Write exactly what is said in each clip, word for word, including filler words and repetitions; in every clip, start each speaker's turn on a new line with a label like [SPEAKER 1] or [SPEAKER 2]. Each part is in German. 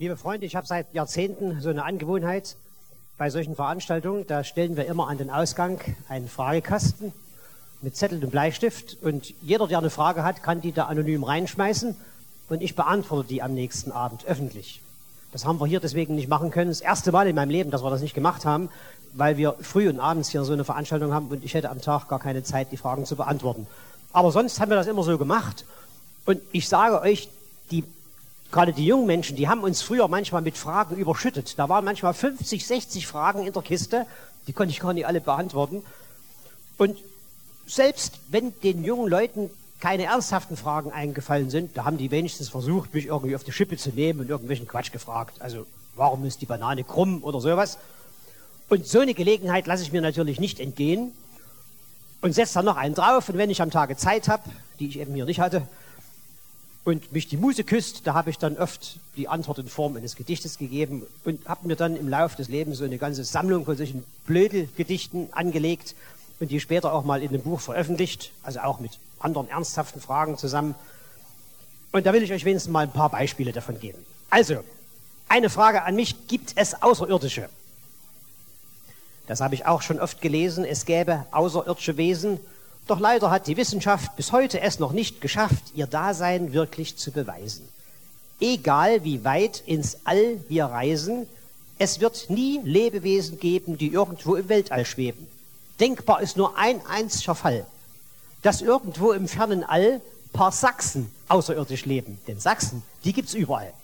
[SPEAKER 1] Liebe Freunde, ich habe seit Jahrzehnten so eine Angewohnheit bei solchen Veranstaltungen, da stellen wir immer an den Ausgang einen Fragekasten mit Zettel und Bleistift und jeder, der eine Frage hat, kann die da anonym reinschmeißen und ich beantworte die am nächsten Abend öffentlich. Das haben wir hier deswegen nicht machen können. Das erste Mal in meinem Leben, dass wir das nicht gemacht haben, weil wir früh und abends hier so eine Veranstaltung haben und ich hätte am Tag gar keine Zeit, die Fragen zu beantworten. Aber sonst haben wir das immer so gemacht und ich sage euch, die Gerade die jungen Menschen, die haben uns früher manchmal mit Fragen überschüttet. Da waren manchmal fünfzig, sechzig Fragen in der Kiste, die konnte ich gar nicht alle beantworten. Und selbst wenn den jungen Leuten keine ernsthaften Fragen eingefallen sind, da haben die wenigstens versucht, mich irgendwie auf die Schippe zu nehmen und irgendwelchen Quatsch gefragt. Also, warum ist die Banane krumm oder sowas? Und so eine Gelegenheit lasse ich mir natürlich nicht entgehen und setze dann noch einen drauf. Und wenn ich am Tage Zeit habe, die ich eben hier nicht hatte, und mich die Muse küsst, da habe ich dann oft die Antwort in Form eines Gedichtes gegeben und habe mir dann im Laufe des Lebens so eine ganze Sammlung von solchen Blödelgedichten angelegt und die später auch mal in einem Buch veröffentlicht, also auch mit anderen ernsthaften Fragen zusammen. Und da will ich euch wenigstens mal ein paar Beispiele davon geben. Also, eine Frage an mich: Gibt es Außerirdische? Das habe ich auch schon oft gelesen, es gäbe außerirdische Wesen. Doch leider hat die Wissenschaft bis heute es noch nicht geschafft, ihr Dasein wirklich zu beweisen. Egal wie weit ins All wir reisen, es wird nie Lebewesen geben, die irgendwo im Weltall schweben. Denkbar ist nur ein einziger Fall, dass irgendwo im fernen All paar Sachsen außerirdisch leben. Denn Sachsen, die gibt's überall.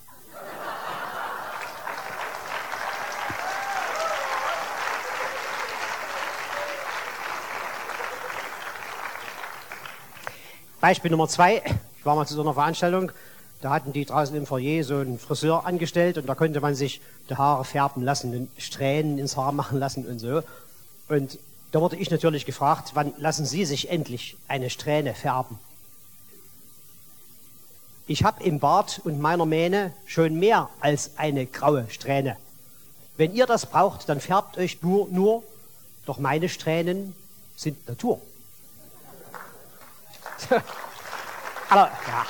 [SPEAKER 1] Beispiel Nummer zwei, ich war mal zu so einer Veranstaltung, da hatten die draußen im Foyer so einen Friseur angestellt und da konnte man sich die Haare färben lassen und Strähnen ins Haar machen lassen und so. Und da wurde ich natürlich gefragt, wann lassen Sie sich endlich eine Strähne färben? Ich habe im Bart und meiner Mähne schon mehr als eine graue Strähne. Wenn ihr das braucht, dann färbt euch nur, nur, doch meine Strähnen sind Natur. Aber, ja.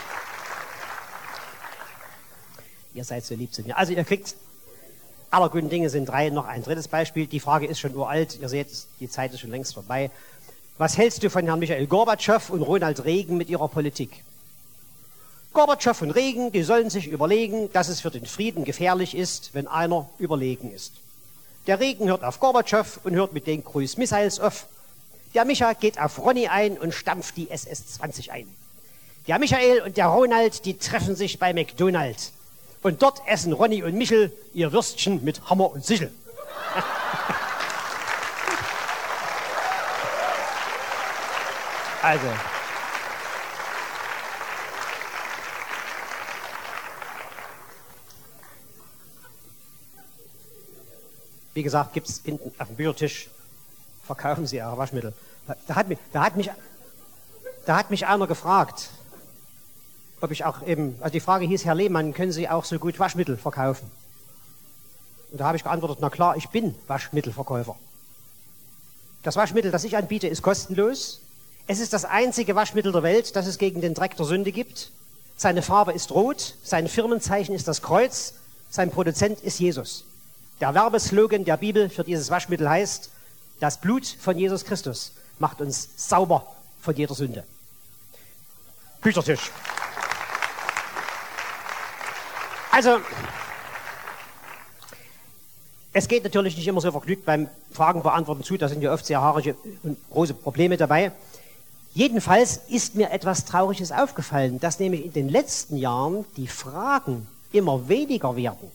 [SPEAKER 1] Ihr seid so lieb zu mir. Also ihr kriegt, aller guten Dinge sind drei, noch ein drittes Beispiel. Die Frage ist schon uralt, ihr seht, die Zeit ist schon längst vorbei. Was hältst du von Herrn Michail Gorbatschow und Ronald Reagan mit ihrer Politik? Gorbatschow und Reagan, die sollen sich überlegen, dass es für den Frieden gefährlich ist, wenn einer überlegen ist. Der Reagan hört auf Gorbatschow und hört mit den Cruise Missiles auf. Der Micha geht auf Ronny ein und stampft die S S zwanzig ein. Der Michael und der Ronald, die treffen sich bei McDonald's. Und dort essen Ronny und Michel ihr Würstchen mit Hammer und Sichel. Also. Wie gesagt, gibt es hinten auf dem Büchertisch, verkaufen Sie Ihre Waschmittel. Da hat mich, da hat mich, da hat mich einer gefragt, ob ich auch eben, also die Frage hieß, Herr Lehmann, können Sie auch so gut Waschmittel verkaufen? Und da habe ich geantwortet, na klar, ich bin Waschmittelverkäufer. Das Waschmittel, das ich anbiete, ist kostenlos. Es ist das einzige Waschmittel der Welt, das es gegen den Dreck der Sünde gibt. Seine Farbe ist rot, sein Firmenzeichen ist das Kreuz, sein Produzent ist Jesus. Der Werbeslogan der Bibel für dieses Waschmittel heißt: Das Blut von Jesus Christus macht uns sauber von jeder Sünde. Büchertisch. Also, es geht natürlich nicht immer so vergnügt beim Fragen beantworten zu, da sind ja oft sehr haarige und große Probleme dabei. Jedenfalls ist mir etwas Trauriges aufgefallen, dass nämlich in den letzten Jahren die Fragen immer weniger werden.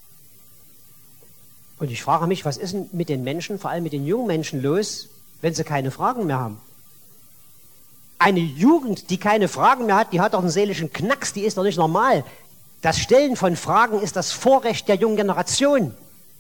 [SPEAKER 1] Und ich frage mich, was ist denn mit den Menschen, vor allem mit den jungen Menschen los, wenn sie keine Fragen mehr haben? Eine Jugend, die keine Fragen mehr hat, die hat doch einen seelischen Knacks, die ist doch nicht normal. Das Stellen von Fragen ist das Vorrecht der jungen Generation.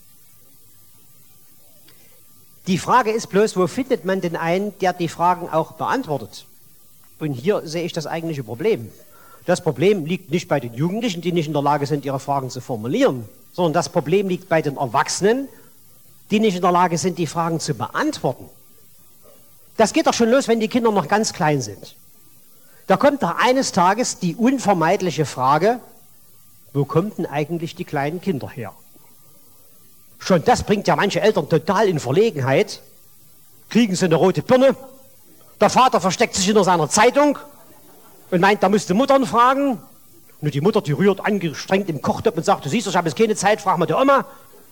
[SPEAKER 1] Die Frage ist bloß, wo findet man denn einen, der die Fragen auch beantwortet? Und hier sehe ich das eigentliche Problem. Das Problem liegt nicht bei den Jugendlichen, die nicht in der Lage sind, ihre Fragen zu formulieren, sondern das Problem liegt bei den Erwachsenen, die nicht in der Lage sind, die Fragen zu beantworten. Das geht doch schon los, wenn die Kinder noch ganz klein sind. Da kommt doch eines Tages die unvermeidliche Frage: wo kommen denn eigentlich die kleinen Kinder her? Schon das bringt ja manche Eltern total in Verlegenheit. Kriegen sie eine rote Birne, der Vater versteckt sich hinter seiner Zeitung und meint, da müsste Muttern fragen. Nur die Mutter, die rührt angestrengt im Kochtopf und sagt, du siehst, ich habe jetzt keine Zeit, frag mal die Oma.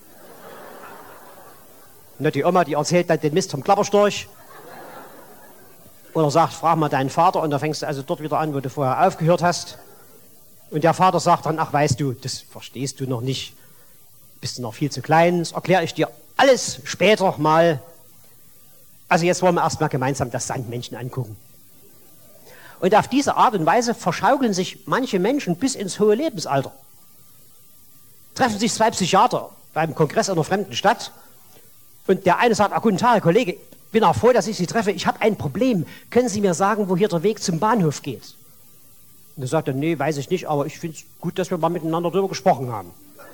[SPEAKER 1] Und die Oma, die erzählt dann den Mist vom Klapperstorch. Oder sagt, frag mal deinen Vater, und da fängst du also dort wieder an, wo du vorher aufgehört hast. Und der Vater sagt dann, ach weißt du, das verstehst du noch nicht. Bist du noch viel zu klein, das erkläre ich dir alles später mal. Also jetzt wollen wir erstmal gemeinsam das Sandmännchen angucken. Und auf diese Art und Weise verschaukeln sich manche Menschen bis ins hohe Lebensalter. Treffen sich zwei Psychiater beim Kongress in einer fremden Stadt und der eine sagt, ah, guten Tag, Herr Kollege, ich bin auch froh, dass ich Sie treffe, ich habe ein Problem. Können Sie mir sagen, wo hier der Weg zum Bahnhof geht? Und er sagt er, nee, weiß ich nicht, aber ich finde es gut, dass wir mal miteinander darüber gesprochen haben.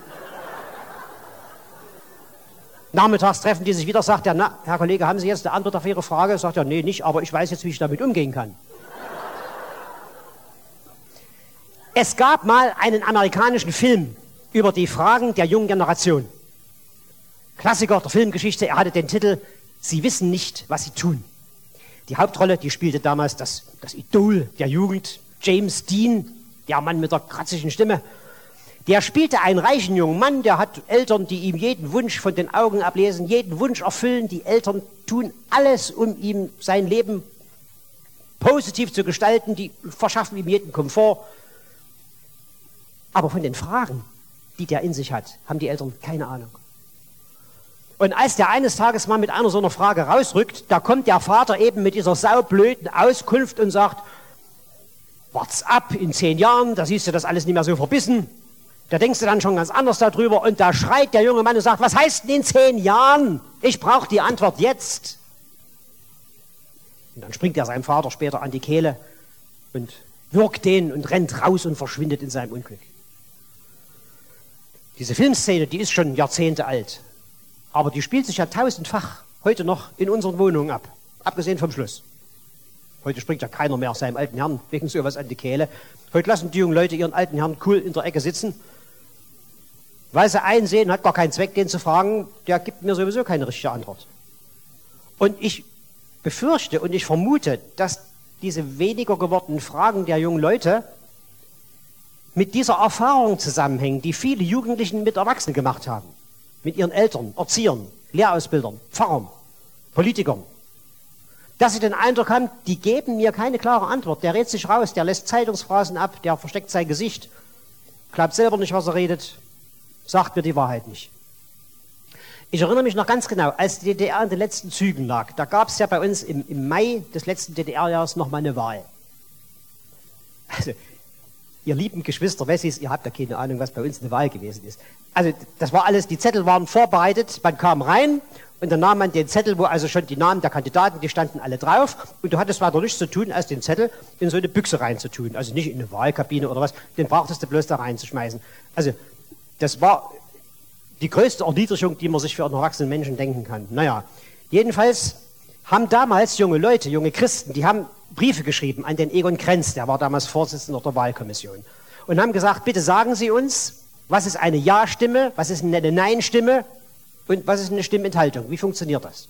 [SPEAKER 1] Nachmittags treffen die sich wieder, sagt er, na, Herr Kollege, haben Sie jetzt eine Antwort auf Ihre Frage? Sagt er, nee, nicht, aber ich weiß jetzt, wie ich damit umgehen kann. Es gab mal einen amerikanischen Film über die Fragen der jungen Generation. Klassiker der Filmgeschichte, er hatte den Titel Sie wissen nicht, was sie tun. Die Hauptrolle, die spielte damals das, das Idol der Jugend, James Dean, der Mann mit der kratzigen Stimme. Der spielte einen reichen jungen Mann, der hat Eltern, die ihm jeden Wunsch von den Augen ablesen, jeden Wunsch erfüllen. Die Eltern tun alles, um ihm sein Leben positiv zu gestalten, die verschaffen ihm jeden Komfort. Aber von den Fragen, die der in sich hat, haben die Eltern keine Ahnung. Und als der eines Tages mal mit einer so einer Frage rausrückt, da kommt der Vater eben mit dieser saublöden Auskunft und sagt, wart's ab, in zehn Jahren, da siehst du das alles nicht mehr so verbissen. Da denkst du dann schon ganz anders darüber und da schreit der junge Mann und sagt, was heißt denn in zehn Jahren? Ich brauche die Antwort jetzt. Und dann springt er seinem Vater später an die Kehle und würgt den und rennt raus und verschwindet in seinem Unglück. Diese Filmszene, die ist schon Jahrzehnte alt, aber die spielt sich ja tausendfach heute noch in unseren Wohnungen ab, abgesehen vom Schluss. Heute springt ja keiner mehr seinem alten Herrn wegen sowas an die Kehle. Heute lassen die jungen Leute ihren alten Herrn cool in der Ecke sitzen, weil sie einsehen, hat gar keinen Zweck, den zu fragen, der gibt mir sowieso keine richtige Antwort. Und ich befürchte und ich vermute, dass diese weniger gewordenen Fragen der jungen Leute mit dieser Erfahrung zusammenhängen, die viele Jugendlichen mit Erwachsenen gemacht haben. Mit ihren Eltern, Erziehern, Lehrausbildern, Pfarrern, Politikern. Dass sie den Eindruck haben, die geben mir keine klare Antwort. Der redet sich raus, der lässt Zeitungsphrasen ab, der versteckt sein Gesicht, glaubt selber nicht, was er redet, sagt mir die Wahrheit nicht. Ich erinnere mich noch ganz genau, als die D D R in den letzten Zügen lag, da gab es ja bei uns im, im Mai des letzten D D R-Jahres nochmal eine Wahl. Also, ihr lieben Geschwister Wessis, ihr habt ja keine Ahnung, was bei uns eine Wahl gewesen ist. Also das war alles, die Zettel waren vorbereitet, man kam rein und dann nahm man den Zettel, wo also schon die Namen der Kandidaten, die standen alle drauf und du hattest weiter nichts zu tun, als den Zettel in so eine Büchse reinzutun. Also nicht in eine Wahlkabine oder was, den brauchtest du bloß da reinzuschmeißen. Also das war die größte Erniedrigung, die man sich für einen erwachsenen Menschen denken kann. Naja, jedenfalls haben damals junge Leute, junge Christen, die haben Briefe geschrieben an den Egon Krenz, der war damals Vorsitzender der Wahlkommission, und haben gesagt, bitte sagen Sie uns, was ist eine Ja-Stimme, was ist eine Nein-Stimme und was ist eine Stimmenthaltung? Wie funktioniert das?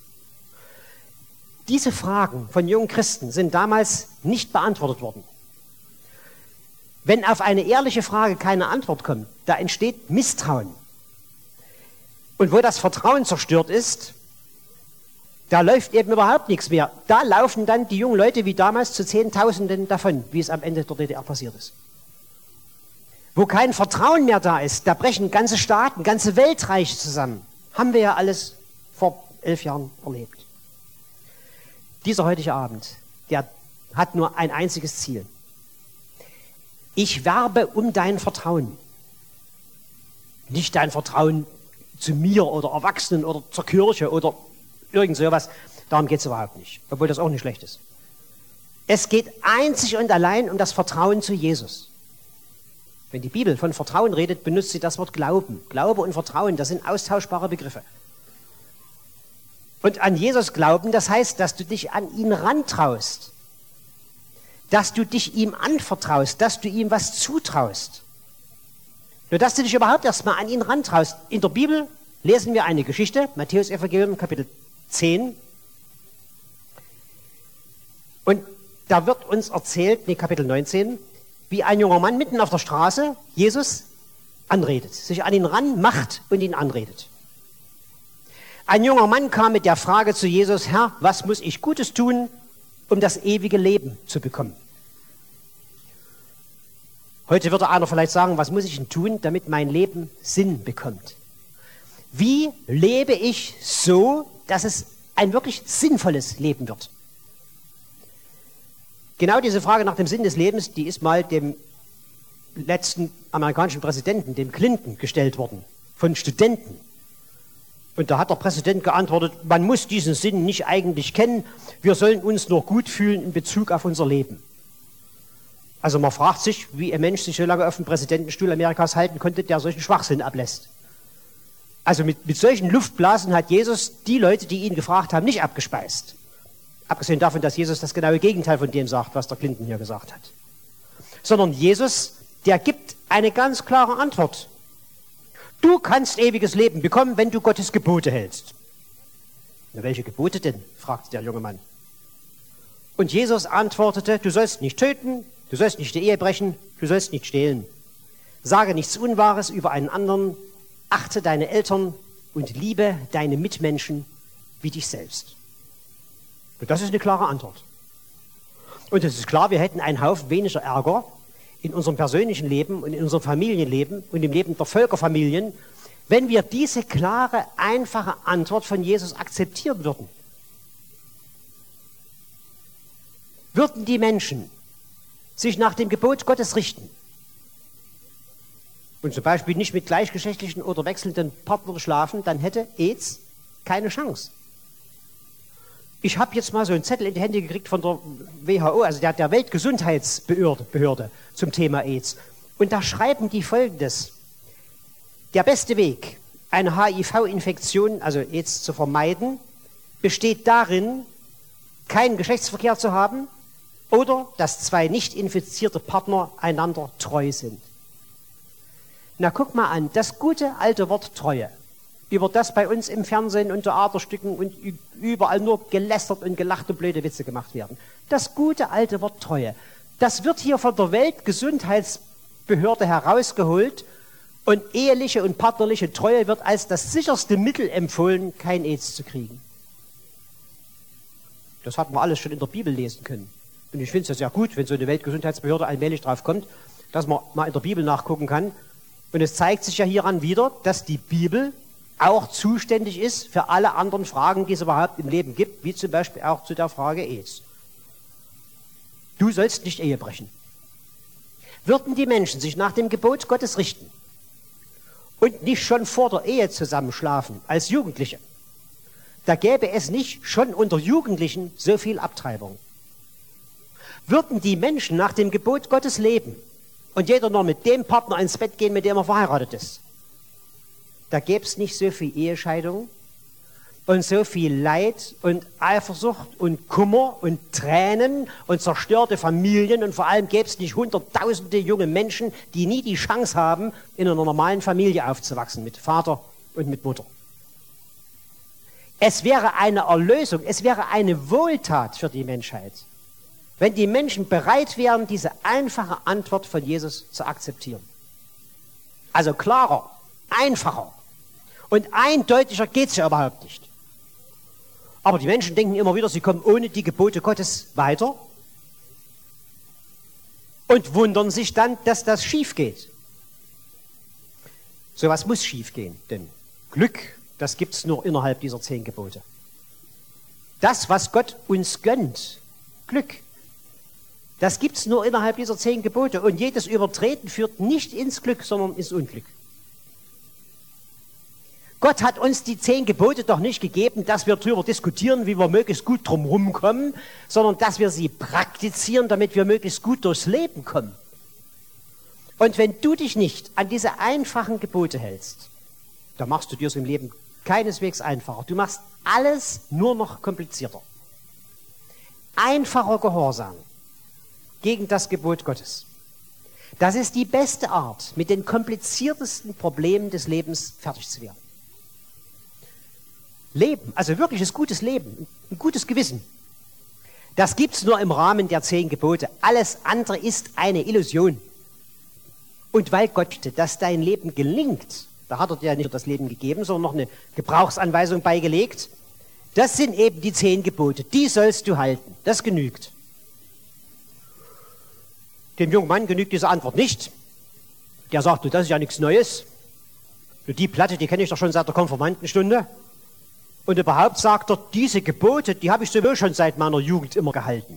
[SPEAKER 1] Diese Fragen von jungen Christen sind damals nicht beantwortet worden. Wenn auf eine ehrliche Frage keine Antwort kommt, da entsteht Misstrauen. Und wo das Vertrauen zerstört ist, da läuft eben überhaupt nichts mehr. Da laufen dann die jungen Leute wie damals zu Zehntausenden davon, wie es am Ende der D D R passiert ist. Wo kein Vertrauen mehr da ist, da brechen ganze Staaten, ganze Weltreiche zusammen. Haben wir ja alles vor elf Jahren erlebt. Dieser heutige Abend, der hat nur ein einziges Ziel. Ich werbe um dein Vertrauen. Nicht dein Vertrauen zu mir oder Erwachsenen oder zur Kirche oder irgend sowas. Darum geht es überhaupt nicht, obwohl das auch nicht schlecht ist. Es geht einzig und allein um das Vertrauen zu Jesus. Wenn die Bibel von Vertrauen redet, benutzt sie das Wort Glauben. Glaube und Vertrauen, das sind austauschbare Begriffe. Und an Jesus glauben, das heißt, dass du dich an ihn rantraust. Dass du dich ihm anvertraust, dass du ihm was zutraust. Nur dass du dich überhaupt erstmal an ihn rantraust. In der Bibel lesen wir eine Geschichte, Matthäus Evangelium Kapitel zehn. Und da wird uns erzählt, nee, Kapitel neunzehn, wie ein junger Mann mitten auf der Straße Jesus anredet, sich an ihn ranmacht und ihn anredet. Ein junger Mann kam mit der Frage zu Jesus: Herr, was muss ich Gutes tun, um das ewige Leben zu bekommen? Heute würde einer vielleicht sagen: Was muss ich denn tun, damit mein Leben Sinn bekommt? Wie lebe ich so, dass es ein wirklich sinnvolles Leben wird? Genau diese Frage nach dem Sinn des Lebens, die ist mal dem letzten amerikanischen Präsidenten, dem Clinton, gestellt worden, von Studenten. Und da hat der Präsident geantwortet: Man muss diesen Sinn nicht eigentlich kennen, wir sollen uns nur gut fühlen in Bezug auf unser Leben. Also man fragt sich, wie ein Mensch sich so lange auf dem Präsidentenstuhl Amerikas halten konnte, der solchen Schwachsinn ablässt. Also mit, mit solchen Luftblasen hat Jesus die Leute, die ihn gefragt haben, nicht abgespeist. Abgesehen davon, dass Jesus das genaue Gegenteil von dem sagt, was der Clinton hier gesagt hat. Sondern Jesus, der gibt eine ganz klare Antwort. Du kannst ewiges Leben bekommen, wenn du Gottes Gebote hältst. Na, welche Gebote denn? Fragte der junge Mann. Und Jesus antwortete: Du sollst nicht töten, du sollst nicht die Ehe brechen, du sollst nicht stehlen. Sage nichts Unwahres über einen anderen, achte deine Eltern und liebe deine Mitmenschen wie dich selbst. Und das ist eine klare Antwort. Und es ist klar, wir hätten einen Haufen weniger Ärger in unserem persönlichen Leben und in unserem Familienleben und im Leben der Völkerfamilien, wenn wir diese klare, einfache Antwort von Jesus akzeptieren würden. Würden die Menschen sich nach dem Gebot Gottes richten und zum Beispiel nicht mit gleichgeschlechtlichen oder wechselnden Partnern schlafen, dann hätte AIDS keine Chance. Ich habe jetzt mal so einen Zettel in die Hände gekriegt von der W H O, also der, der Weltgesundheitsbehörde Behörde, zum Thema AIDS. Und da schreiben die Folgendes: Der beste Weg, eine H I V-Infektion, also AIDS, zu vermeiden, besteht darin, keinen Geschlechtsverkehr zu haben oder dass zwei nicht infizierte Partner einander treu sind. Na, guck mal an, das gute alte Wort Treue, über das bei uns im Fernsehen und Theaterstücken und überall nur gelästert und gelacht und blöde Witze gemacht werden. Das gute alte Wort Treue, das wird hier von der Weltgesundheitsbehörde herausgeholt und eheliche und partnerliche Treue wird als das sicherste Mittel empfohlen, kein AIDS zu kriegen. Das hat man alles schon in der Bibel lesen können. Und ich finde es ja sehr gut, wenn so eine Weltgesundheitsbehörde allmählich drauf kommt, dass man mal in der Bibel nachgucken kann. Und es zeigt sich ja hieran wieder, dass die Bibel auch zuständig ist für alle anderen Fragen, die es überhaupt im Leben gibt, wie zum Beispiel auch zu der Frage AIDS. Du sollst nicht Ehe brechen. Würden die Menschen sich nach dem Gebot Gottes richten und nicht schon vor der Ehe zusammenschlafen als Jugendliche, da gäbe es nicht schon unter Jugendlichen so viel Abtreibung. Würden die Menschen nach dem Gebot Gottes leben und jeder nur mit dem Partner ins Bett gehen, mit dem er verheiratet ist, da gäbe es nicht so viel Ehescheidung und so viel Leid und Eifersucht und Kummer und Tränen und zerstörte Familien und vor allem gäbe es nicht hunderttausende junge Menschen, die nie die Chance haben, in einer normalen Familie aufzuwachsen, mit Vater und mit Mutter. Es wäre eine Erlösung, es wäre eine Wohltat für die Menschheit, wenn die Menschen bereit wären, diese einfache Antwort von Jesus zu akzeptieren. Also klarer, einfacher und eindeutiger geht es ja überhaupt nicht. Aber die Menschen denken immer wieder, sie kommen ohne die Gebote Gottes weiter und wundern sich dann, dass das schief geht. So was muss schief gehen, denn Glück, das gibt es nur innerhalb dieser zehn Gebote. Das, was Gott uns gönnt, Glück, das gibt es nur innerhalb dieser zehn Gebote. Und jedes Übertreten führt nicht ins Glück, sondern ins Unglück. Gott hat uns die zehn Gebote doch nicht gegeben, dass wir darüber diskutieren, wie wir möglichst gut drumherum kommen, sondern dass wir sie praktizieren, damit wir möglichst gut durchs Leben kommen. Und wenn du dich nicht an diese einfachen Gebote hältst, dann machst du dir es im Leben keineswegs einfacher. Du machst alles nur noch komplizierter. Einfacher Gehorsam gegen das Gebot Gottes Das ist die beste Art, mit den kompliziertesten Problemen des Lebens fertig zu werden. Leben, also wirkliches gutes Leben, ein gutes Gewissen, das gibt es nur im Rahmen der zehn Gebote. Alles andere ist eine Illusion. Und weil Gott, dass dein Leben gelingt, da hat er dir nicht nur das Leben gegeben, sondern noch eine Gebrauchsanweisung beigelegt. Das sind eben die zehn Gebote. Die sollst du halten. Das genügt. Dem jungen Mann genügt diese Antwort nicht. Der sagt, du, das ist ja nichts Neues. Du, die Platte, die kenne ich doch schon seit der Konfirmandenstunde. Und überhaupt sagt er, diese Gebote, die habe ich sowieso schon seit meiner Jugend immer gehalten.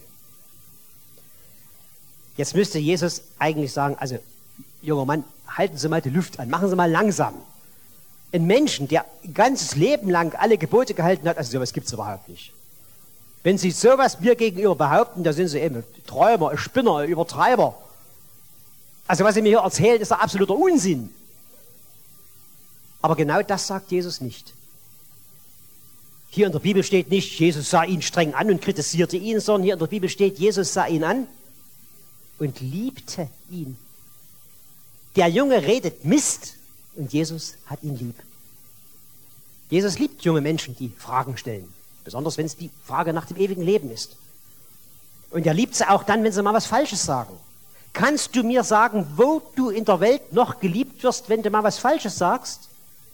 [SPEAKER 1] Jetzt müsste Jesus eigentlich sagen, also junger Mann, halten Sie mal die Luft an, machen Sie mal langsam. Ein Menschen, der ein ganzes Leben lang alle Gebote gehalten hat, also sowas gibt es überhaupt nicht. Wenn Sie sowas mir gegenüber behaupten, da sind Sie eben Träumer, Spinner, Übertreiber. Also was Sie mir hier erzählen, ist der absoluter Unsinn. Aber genau das sagt Jesus nicht. Hier in der Bibel steht nicht, Jesus sah ihn streng an und kritisierte ihn, sondern hier in der Bibel steht, Jesus sah ihn an und liebte ihn. Der Junge redet Mist und Jesus hat ihn lieb. Jesus liebt junge Menschen, die Fragen stellen. Besonders wenn es die Frage nach dem ewigen Leben ist. Und er liebt sie auch dann, wenn sie mal was Falsches sagen. Kannst du mir sagen, wo du in der Welt noch geliebt wirst, wenn du mal was Falsches sagst?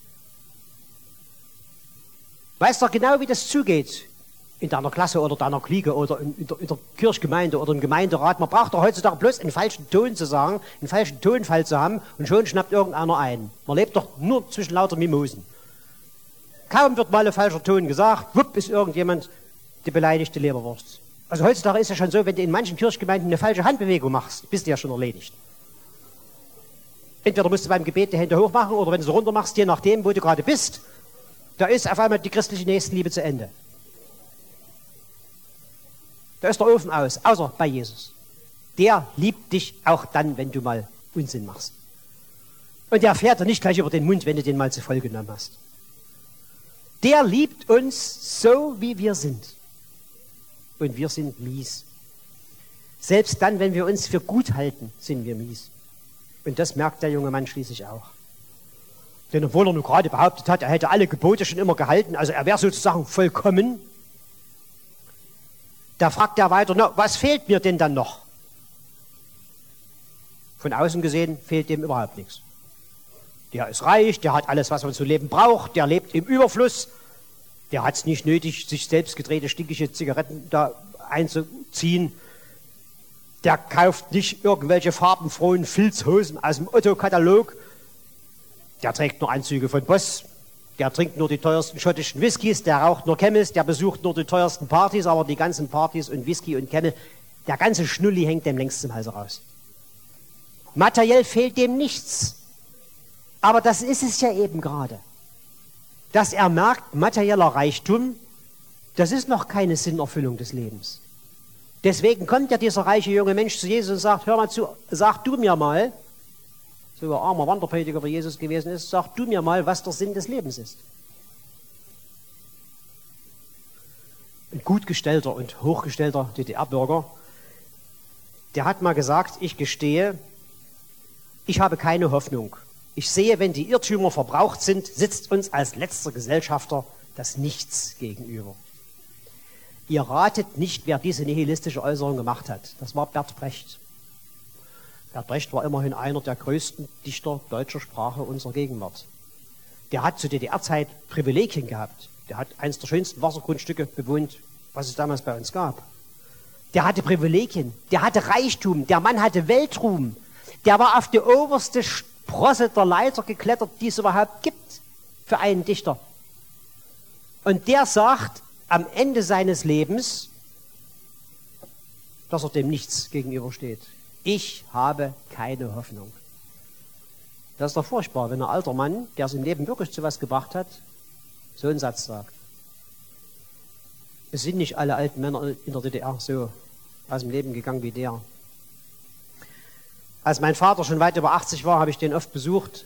[SPEAKER 1] Weißt doch genau, wie das zugeht in deiner Klasse oder deiner Clique oder in, in, der, in der Kirchgemeinde oder im Gemeinderat. Man braucht doch heutzutage bloß einen falschen Ton zu sagen, einen falschen Tonfall zu haben und schon schnappt irgendeiner ein. Man lebt doch nur zwischen lauter Mimosen. Kaum wird mal ein falscher Ton gesagt, wupp, ist irgendjemand die beleidigte Leberwurst. Also heutzutage ist es ja schon so, wenn du in manchen Kirchgemeinden eine falsche Handbewegung machst, bist du ja schon erledigt. Entweder musst du beim Gebet die Hände hoch machen oder wenn du sie runter machst, je nachdem, wo du gerade bist, da ist auf einmal die christliche Nächstenliebe zu Ende. Da ist der Ofen aus, außer bei Jesus. Der liebt dich auch dann, wenn du mal Unsinn machst. Und der fährt dir nicht gleich über den Mund, wenn du den mal zu voll genommen hast. Der liebt uns so, wie wir sind. Und wir sind mies. Selbst dann, wenn wir uns für gut halten, sind wir mies. Und das merkt der junge Mann schließlich auch. Denn obwohl er nur gerade behauptet hat, er hätte alle Gebote schon immer gehalten, also er wäre sozusagen vollkommen, da fragt er weiter, na, was fehlt mir denn dann noch? Von außen gesehen fehlt dem überhaupt nichts. Der ist reich, der hat alles, was man zu leben braucht, der lebt im Überfluss, der hat es nicht nötig, sich selbst gedrehte, stinkige Zigaretten da einzuziehen. Der kauft nicht irgendwelche farbenfrohen Filzhosen aus dem Otto-Katalog. Der trägt nur Anzüge von Boss, der trinkt nur die teuersten schottischen Whiskys, der raucht nur Camels, der besucht nur die teuersten Partys, aber die ganzen Partys und Whisky und Camel, der ganze Schnulli hängt dem längst zum Halse raus. Materiell fehlt dem nichts. Aber das ist es ja eben gerade. Dass er merkt, materieller Reichtum, das ist noch keine Sinnerfüllung des Lebens. Deswegen kommt ja dieser reiche junge Mensch zu Jesus und sagt, hör mal zu, sag du mir mal, so ein armer Wanderprediger wie Jesus gewesen ist, sag du mir mal, was der Sinn des Lebens ist. Ein gut gestellter und hochgestellter D D R-Bürger, der hat mal gesagt, ich gestehe, ich habe keine Hoffnung. Ich sehe, wenn die Irrtümer verbraucht sind, sitzt uns als letzter Gesellschafter das Nichts gegenüber. Ihr ratet nicht, wer diese nihilistische Äußerung gemacht hat. Das war Bert Brecht. Bert Brecht war immerhin einer der größten Dichter deutscher Sprache unserer Gegenwart. Der hat zu D D R-Zeit Privilegien gehabt. Der hat eines der schönsten Wassergrundstücke bewohnt, was es damals bei uns gab. Der hatte Privilegien, der hatte Reichtum, der Mann hatte Weltruhm. Der war auf die oberste Sprosse der Leiter geklettert, die es überhaupt gibt für einen Dichter. Und der sagt am Ende seines Lebens, dass er dem Nichts gegenübersteht. Ich habe keine Hoffnung. Das ist doch furchtbar, wenn ein alter Mann, der es im Leben wirklich zu was gebracht hat, so einen Satz sagt. Es sind nicht alle alten Männer in der D D R so aus dem Leben gegangen wie der. Als mein Vater schon weit über achtzig war, habe ich den oft besucht.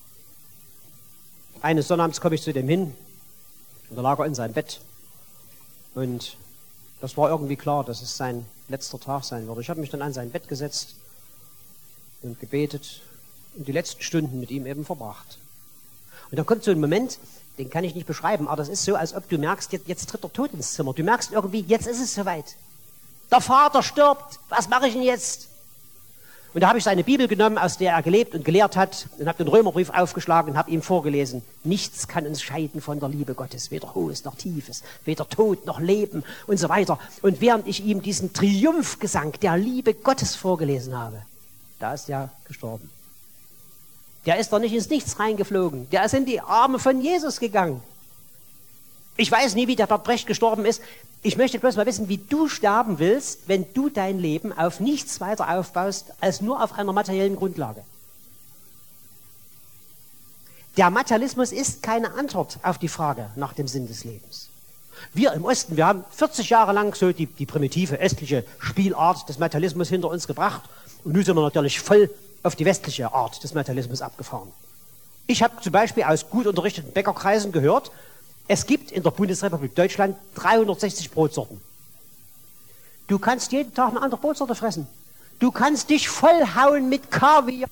[SPEAKER 1] Eines Sonnabends komme ich zu dem hin und da lag er in seinem Bett. Und das war irgendwie klar, dass es sein letzter Tag sein würde. Ich habe mich dann an sein Bett gesetzt und gebetet und die letzten Stunden mit ihm eben verbracht. Und dann kommt so ein Moment, den kann ich nicht beschreiben, aber das ist so, als ob du merkst, jetzt, jetzt tritt der Tod ins Zimmer. Du merkst irgendwie, jetzt ist es soweit. Der Vater stirbt, was mache ich denn jetzt? Und da habe ich seine Bibel genommen, aus der er gelebt und gelehrt hat, und habe den Römerbrief aufgeschlagen und habe ihm vorgelesen. Nichts kann uns scheiden von der Liebe Gottes, weder Hohes noch Tiefes, weder Tod noch Leben und so weiter. Und während ich ihm diesen Triumphgesang der Liebe Gottes vorgelesen habe, da ist er gestorben. Der ist doch nicht ins Nichts reingeflogen, der ist in die Arme von Jesus gegangen. Ich weiß nie, wie der Bert Brecht gestorben ist. Ich möchte bloß mal wissen, wie du sterben willst, wenn du dein Leben auf nichts weiter aufbaust, als nur auf einer materiellen Grundlage. Der Materialismus ist keine Antwort auf die Frage nach dem Sinn des Lebens. Wir im Osten, wir haben vierzig Jahre lang so die, die primitive östliche Spielart des Materialismus hinter uns gebracht. Und nun sind wir natürlich voll auf die westliche Art des Materialismus abgefahren. Ich habe zum Beispiel aus gut unterrichteten Bäckerkreisen gehört, es gibt in der Bundesrepublik Deutschland dreihundertsechzig Brotsorten. Du kannst jeden Tag eine andere Brotsorte fressen. Du kannst dich vollhauen mit Kaviar.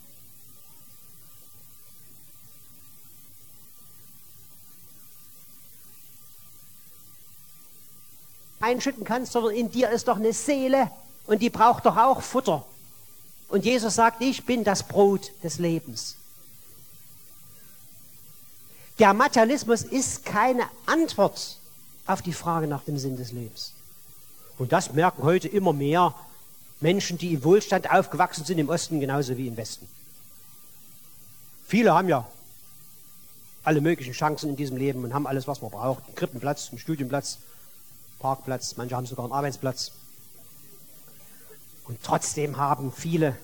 [SPEAKER 1] Einschütten kannst, sondern in dir ist doch eine Seele und die braucht doch auch Futter. Und Jesus sagt, ich bin das Brot des Lebens. Der Materialismus ist keine Antwort auf die Frage nach dem Sinn des Lebens. Und das merken heute immer mehr Menschen, die im Wohlstand aufgewachsen sind, im Osten genauso wie im Westen. Viele haben ja alle möglichen Chancen in diesem Leben und haben alles, was man braucht. Einen Krippenplatz, einen Studienplatz, Parkplatz, manche haben sogar einen Arbeitsplatz. Und trotzdem haben viele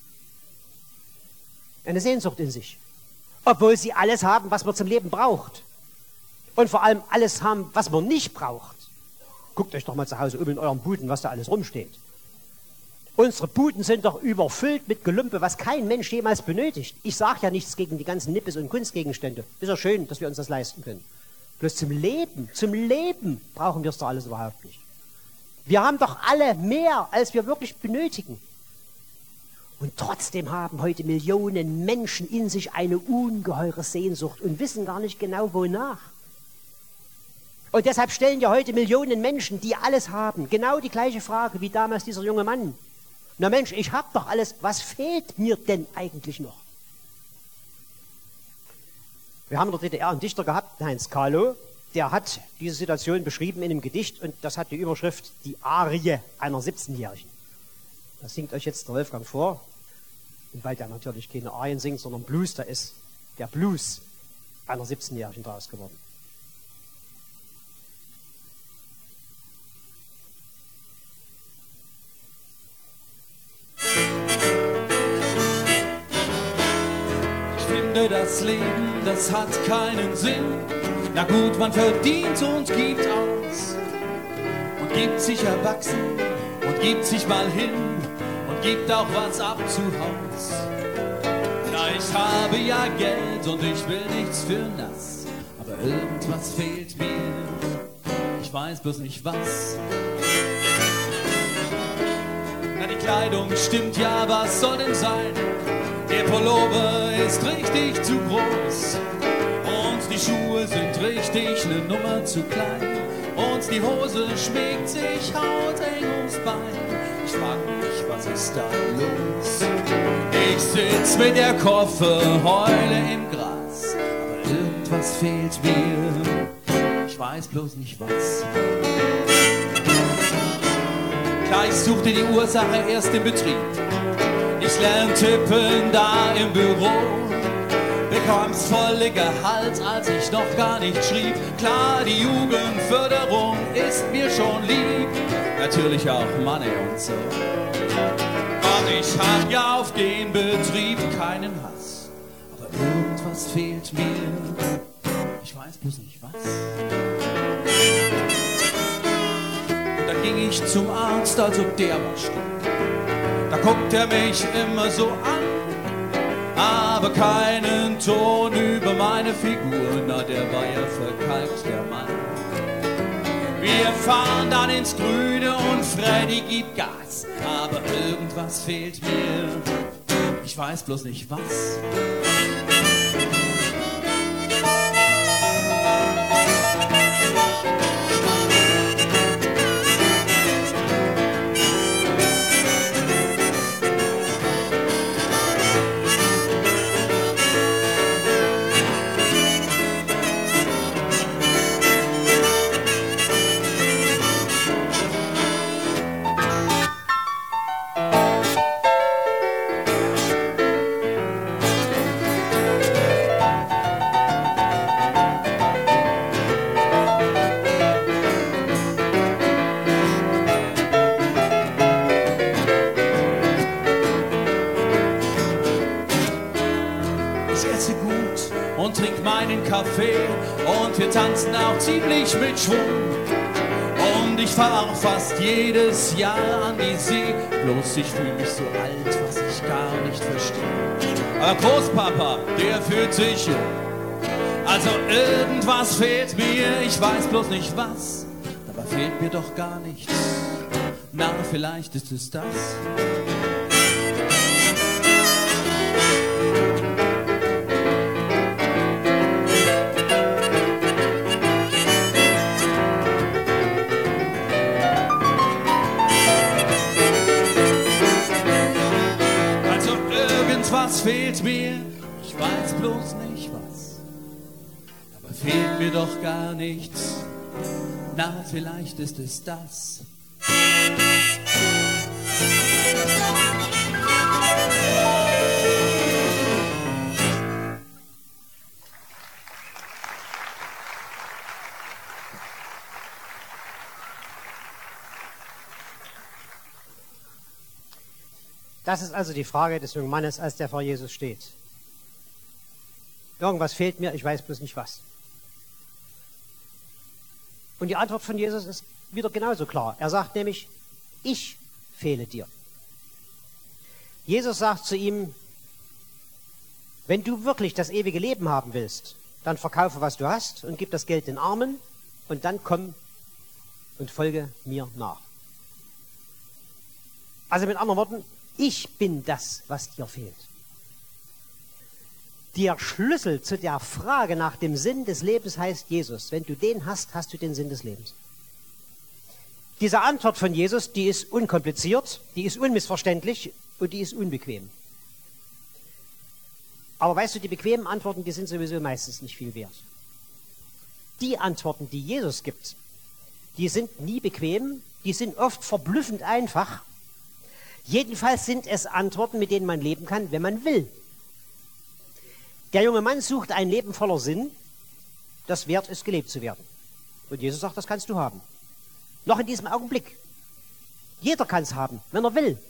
[SPEAKER 1] eine Sehnsucht in sich. Obwohl sie alles haben, was man zum Leben braucht. Und vor allem alles haben, was man nicht braucht. Guckt euch doch mal zu Hause um in euren Buden, was da alles rumsteht. Unsere Buden sind doch überfüllt mit Gelümpe, was kein Mensch jemals benötigt. Ich sage ja nichts gegen die ganzen Nippes und Kunstgegenstände. Ist ja schön, dass wir uns das leisten können. Bloß zum Leben, zum Leben brauchen wir es doch alles überhaupt nicht. Wir haben doch alle mehr, als wir wirklich benötigen. Und trotzdem haben heute Millionen Menschen in sich eine ungeheure Sehnsucht und wissen gar nicht genau, wonach. Und deshalb stellen ja heute Millionen Menschen, die alles haben, genau die gleiche Frage wie damals dieser junge Mann. Na Mensch, ich habe doch alles, was fehlt mir denn eigentlich noch? Wir haben in der D D R einen Dichter gehabt, Heinz Kahlo, der hat diese Situation beschrieben in einem Gedicht und das hat die Überschrift Die Arie einer siebzehnjährigen. Das singt euch jetzt der Wolfgang vor. Und weil der natürlich keine Arien singt, sondern Blues, da ist der Blues einer siebzehnjährigen draus geworden.
[SPEAKER 2] Ich finde, das Leben, das hat keinen Sinn. Na gut, man verdient und gibt aus und gibt sich erwachsen und gibt sich mal hin und gibt auch was ab zu Haus. Na, ich habe ja Geld und ich will nichts für nass, aber irgendwas fehlt mir, ich weiß bloß nicht was. Na, die Kleidung stimmt ja, was soll denn sein? Der Pullover ist richtig zu groß und die Schuhe sind richtig eine Nummer zu klein und die Hose schmiegt sich hauteng ums Bein. Ich frag mich, was ist da los? Ich sitz mit der Koffer, heule im Gras, aber irgendwas fehlt mir, ich weiß bloß nicht was. Klar, ich suchte die Ursache erst im Betrieb. Ich lernte tippen da im Büro, bekam's volle Gehalt, als ich noch gar nicht schrieb. Klar, die Jugendförderung ist mir schon lieb, natürlich auch Money und so. Und ich hab ja auf den Betrieb keinen Hass, aber irgendwas fehlt mir, ich weiß bloß nicht was. Und dann ging ich zum Arzt, als ob der war stumm. Da guckt er mich immer so an, aber keinen Ton über meine Figur, na der war ja verkalkt, der Mann. Wir fahren dann ins Grüne und Freddy gibt Gas, aber irgendwas fehlt mir, Ich weiß bloß nicht was. Und trink meinen Kaffee und wir tanzen auch ziemlich mit Schwung. Und ich fahr fast jedes Jahr an die See, bloß ich fühl mich so alt, was ich gar nicht verstehe. Aber Großpapa, der fühlt sich jung. Also irgendwas fehlt mir, ich weiß bloß nicht was. Dabei fehlt mir doch gar nichts. Na, vielleicht ist es das. Was fehlt mir? Ich weiß bloß nicht was. Aber fehlt mir doch gar nichts. Na, vielleicht ist es das.
[SPEAKER 1] Das ist also die Frage des jungen Mannes, als der vor Jesus steht. Irgendwas fehlt mir, ich weiß bloß nicht was. Und die Antwort von Jesus ist wieder genauso klar. Er sagt nämlich, ich fehle dir. Jesus sagt zu ihm, wenn du wirklich das ewige Leben haben willst, dann verkaufe, was du hast und gib das Geld den Armen und dann komm und folge mir nach. Also mit anderen Worten, ich bin das, was dir fehlt. Der Schlüssel zu der Frage nach dem Sinn des Lebens heißt Jesus. Wenn du den hast, hast du den Sinn des Lebens. Diese Antwort von Jesus, die ist unkompliziert, die ist unmissverständlich und die ist unbequem. Aber weißt du, die bequemen Antworten, die sind sowieso meistens nicht viel wert. Die Antworten, die Jesus gibt, die sind nie bequem, die sind oft verblüffend einfach. Jedenfalls sind es Antworten, mit denen man leben kann, wenn man will. Der junge Mann sucht ein Leben voller Sinn, das wert ist, gelebt zu werden. Und Jesus sagt, das kannst du haben. Noch in diesem Augenblick. Jeder kann es haben, wenn er will.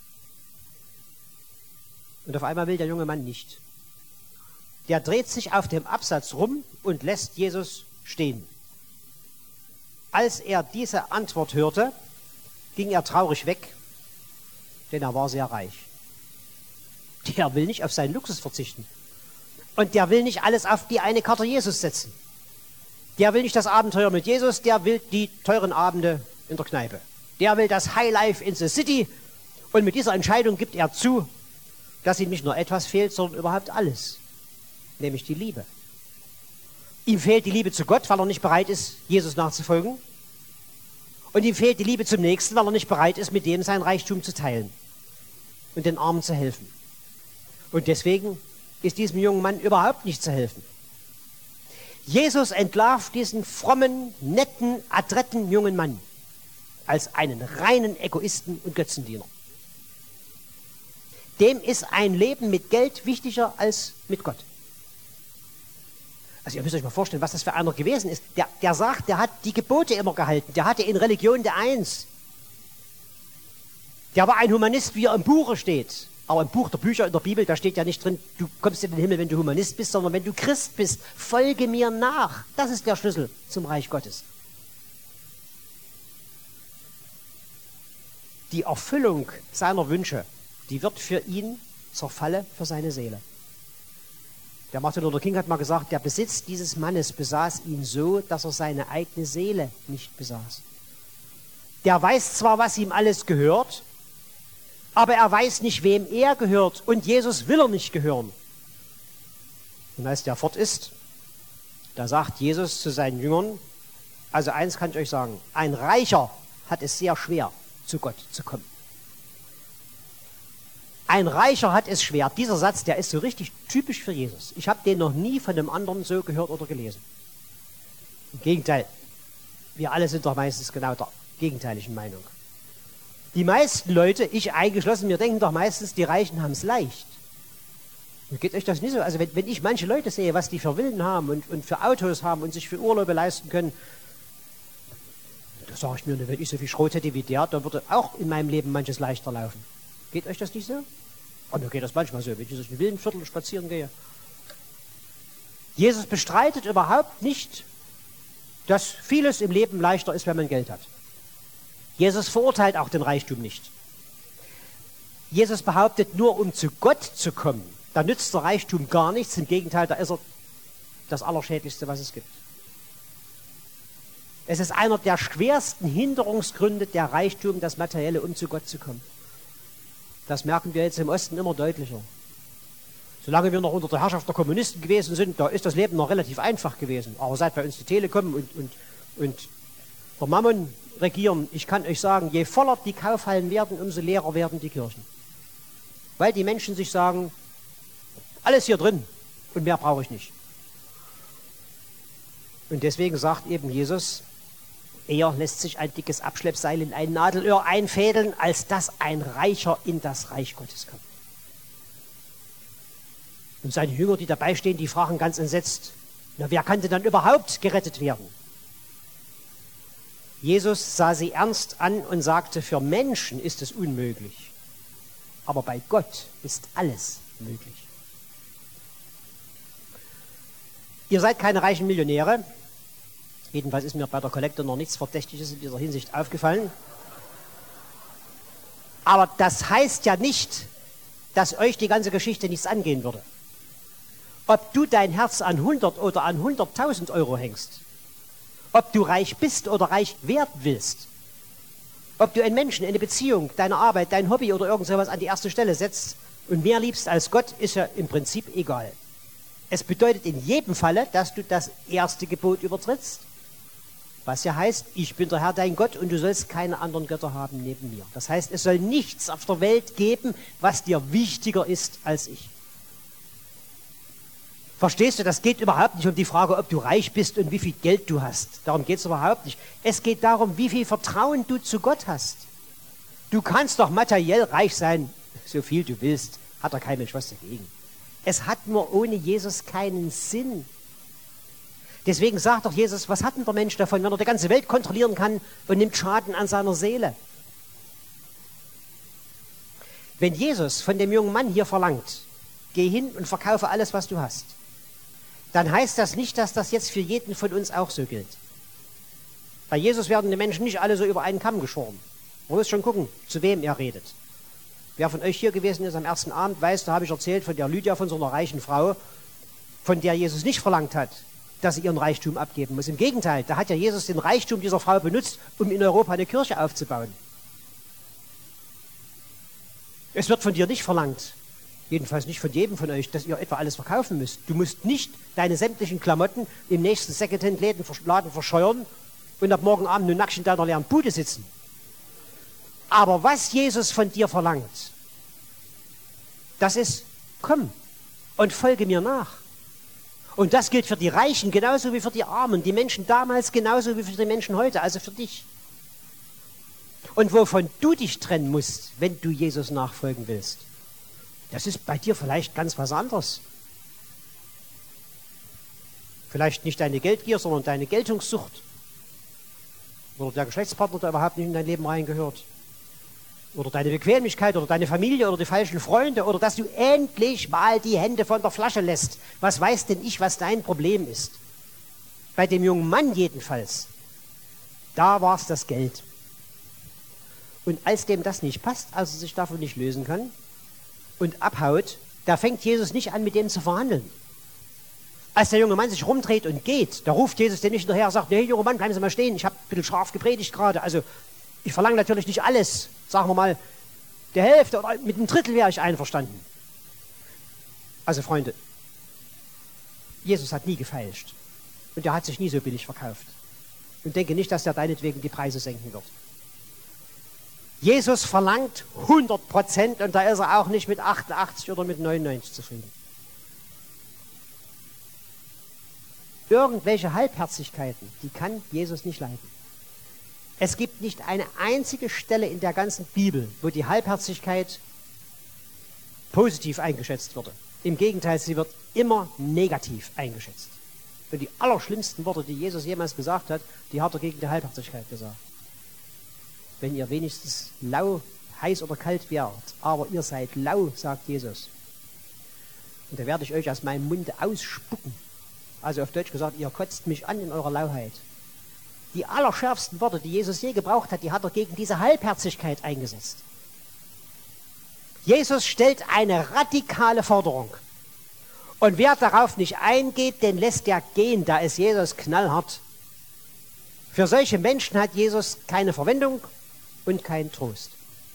[SPEAKER 1] Und auf einmal will der junge Mann nicht. Der dreht sich auf dem Absatz rum und lässt Jesus stehen. Als er diese Antwort hörte, ging er traurig weg, denn er war sehr reich. Der will nicht auf seinen Luxus verzichten. Und der will nicht alles auf die eine Karte Jesus setzen. Der will nicht das Abenteuer mit Jesus, der will die teuren Abende in der Kneipe. Der will das Highlife in the City. Und mit dieser Entscheidung gibt er zu, dass ihm nicht nur etwas fehlt, sondern überhaupt alles. Nämlich die Liebe. Ihm fehlt die Liebe zu Gott, weil er nicht bereit ist, Jesus nachzufolgen. Und ihm fehlt die Liebe zum Nächsten, weil er nicht bereit ist, mit dem sein Reichtum zu teilen und den Armen zu helfen. Und deswegen ist diesem jungen Mann überhaupt nicht zu helfen. Jesus entlarvt diesen frommen, netten, adretten jungen Mann als einen reinen Egoisten und Götzendiener. Dem ist ein Leben mit Geld wichtiger als mit Gott. Also ihr müsst euch mal vorstellen, was das für einer gewesen ist. Der, der sagt, der hat die Gebote immer gehalten. Der hatte in Religion der Eins. Der war ein Humanist, wie er im Buche steht. Aber im Buch der Bücher in der Bibel, da steht ja nicht drin, du kommst in den Himmel, wenn du Humanist bist, sondern wenn du Christ bist, folge mir nach. Das ist der Schlüssel zum Reich Gottes. Die Erfüllung seiner Wünsche, die wird für ihn zur Falle für seine Seele. Der Martin Luther King hat mal gesagt, der Besitz dieses Mannes besaß ihn so, dass er seine eigene Seele nicht besaß. Der weiß zwar, was ihm alles gehört, aber er weiß nicht, wem er gehört und Jesus will er nicht gehören. Und als der fort ist, da sagt Jesus zu seinen Jüngern, also eins kann ich euch sagen, ein Reicher hat es sehr schwer, zu Gott zu kommen. Ein Reicher hat es schwer. Dieser Satz, der ist so richtig typisch für Jesus. Ich habe den noch nie von einem anderen so gehört oder gelesen. Im Gegenteil, wir alle sind doch meistens genau der gegenteiligen Meinung. Die meisten Leute, ich eingeschlossen, wir denken doch meistens, die Reichen haben es leicht. Und geht euch das nicht so? Also wenn, wenn ich manche Leute sehe, was die für Villen haben und, und für Autos haben und sich für Urlaube leisten können, da sage ich mir, wenn ich so viel Schrot hätte wie der, dann würde auch in meinem Leben manches leichter laufen. Geht euch das nicht so? Und mir geht das manchmal so, wenn ich durch ein Villenviertel spazieren gehe. Jesus bestreitet überhaupt nicht, dass vieles im Leben leichter ist, wenn man Geld hat. Jesus verurteilt auch den Reichtum nicht. Jesus behauptet nur, um zu Gott zu kommen, da nützt der Reichtum gar nichts. Im Gegenteil, da ist er das Allerschädlichste, was es gibt. Es ist einer der schwersten Hinderungsgründe der Reichtum, das Materielle, um zu Gott zu kommen. Das merken wir jetzt im Osten immer deutlicher. Solange wir noch unter der Herrschaft der Kommunisten gewesen sind, da ist das Leben noch relativ einfach gewesen. Aber seit bei uns die Telekom und, und, und der Mammon regieren, ich kann euch sagen, je voller die Kaufhallen werden, umso leerer werden die Kirchen. Weil die Menschen sich sagen, alles hier drin und mehr brauche ich nicht. Und deswegen sagt eben Jesus, eher lässt sich ein dickes Abschleppseil in ein Nadelöhr einfädeln, als dass ein Reicher in das Reich Gottes kommt. Und seine Jünger, die dabei stehen, die fragen ganz entsetzt, na, wer kann denn dann überhaupt gerettet werden? Jesus sah sie ernst an und sagte, für Menschen ist es unmöglich, aber bei Gott ist alles möglich. Ihr seid keine reichen Millionäre. Jedenfalls ist mir bei der Kollekte noch nichts Verdächtiges in dieser Hinsicht aufgefallen. Aber das heißt ja nicht, dass euch die ganze Geschichte nichts angehen würde. Ob du dein Herz an hundert oder an hunderttausend Euro hängst, ob du reich bist oder reich werden willst, ob du einen Menschen, eine Beziehung, deine Arbeit, dein Hobby oder irgend sowas an die erste Stelle setzt und mehr liebst als Gott, ist ja im Prinzip egal. Es bedeutet in jedem Falle, dass du das erste Gebot übertrittst, was ja heißt, ich bin der Herr dein Gott und du sollst keine anderen Götter haben neben mir. Das heißt, es soll nichts auf der Welt geben, was dir wichtiger ist als ich. Verstehst du, das geht überhaupt nicht um die Frage, ob du reich bist und wie viel Geld du hast. Darum geht es überhaupt nicht. Es geht darum, wie viel Vertrauen du zu Gott hast. Du kannst doch materiell reich sein, so viel du willst, hat doch kein Mensch was dagegen. Es hat nur ohne Jesus keinen Sinn. Deswegen sagt doch Jesus, was hat denn der Mensch davon, wenn er die ganze Welt kontrollieren kann und nimmt Schaden an seiner Seele? Wenn Jesus von dem jungen Mann hier verlangt, geh hin und verkaufe alles, was du hast, dann heißt das nicht, dass das jetzt für jeden von uns auch so gilt. Bei Jesus werden die Menschen nicht alle so über einen Kamm geschoren. Man muss schon gucken, zu wem er redet. Wer von euch hier gewesen ist am ersten Abend, weiß, da habe ich erzählt von der Lydia, von so einer reichen Frau, von der Jesus nicht verlangt hat, dass sie ihren Reichtum abgeben muss. Im Gegenteil, da hat ja Jesus den Reichtum dieser Frau benutzt, um in Europa eine Kirche aufzubauen. Es wird von dir nicht verlangt, jedenfalls nicht von jedem von euch, dass ihr etwa alles verkaufen müsst. Du musst nicht deine sämtlichen Klamotten im nächsten Secondhand-Laden verscheuern und ab morgen Abend nur nackt in deiner leeren Bude sitzen. Aber was Jesus von dir verlangt, das ist, komm und folge mir nach. Und das gilt für die Reichen genauso wie für die Armen, die Menschen damals genauso wie für die Menschen heute, also für dich. Und wovon du dich trennen musst, wenn du Jesus nachfolgen willst, das ist bei dir vielleicht ganz was anderes. Vielleicht nicht deine Geldgier, sondern deine Geltungssucht. Oder der Geschlechtspartner, der überhaupt nicht in dein Leben reingehört. Oder deine Bequemlichkeit oder deine Familie oder die falschen Freunde oder dass du endlich mal die Hände von der Flasche lässt. Was weiß denn ich, was dein Problem ist? Bei dem jungen Mann jedenfalls, da war es das Geld. Und als dem das nicht passt, als er sich davon nicht lösen kann und abhaut, da fängt Jesus nicht an, mit dem zu verhandeln. Als der junge Mann sich rumdreht und geht, da ruft Jesus den nicht hinterher und sagt, hey junger Mann, bleiben Sie mal stehen, ich habe ein bisschen scharf gepredigt gerade. Also ich verlange natürlich nicht alles, sagen wir mal, der Hälfte oder mit einem Drittel wäre ich einverstanden. Also Freunde, Jesus hat nie gefeilscht und er hat sich nie so billig verkauft. Und denke nicht, dass er deinetwegen die Preise senken wird. Jesus verlangt hundert Prozent und da ist er auch nicht mit achtundachtzig oder mit neunundneunzig zufrieden. Irgendwelche Halbherzigkeiten, die kann Jesus nicht leiden. Es gibt nicht eine einzige Stelle in der ganzen Bibel, wo die Halbherzigkeit positiv eingeschätzt wurde. Im Gegenteil, sie wird immer negativ eingeschätzt. Und die allerschlimmsten Worte, die Jesus jemals gesagt hat, die hat er gegen die Halbherzigkeit gesagt. Wenn ihr wenigstens lau, heiß oder kalt wärt, aber ihr seid lau, sagt Jesus. Und da werde ich euch aus meinem Munde ausspucken. Also auf Deutsch gesagt, ihr kotzt mich an in eurer Lauheit. Die allerschärfsten Worte, die Jesus je gebraucht hat, die hat er gegen diese Halbherzigkeit eingesetzt. Jesus stellt eine radikale Forderung. Und wer darauf nicht eingeht, den lässt er gehen. Da ist Jesus knallhart. Für solche Menschen hat Jesus keine Verwendung und keinen Trost.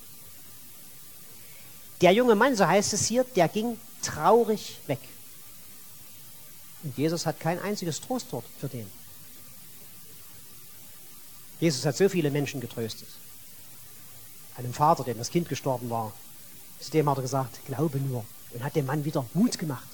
[SPEAKER 1] Der junge Mann, so heißt es hier, der ging traurig weg. Und Jesus hat kein einziges Trostwort für den. Jesus hat so viele Menschen getröstet. Einem Vater, dem das Kind gestorben war, zu dem hat er gesagt, glaube nur, und hat dem Mann wieder Mut gemacht.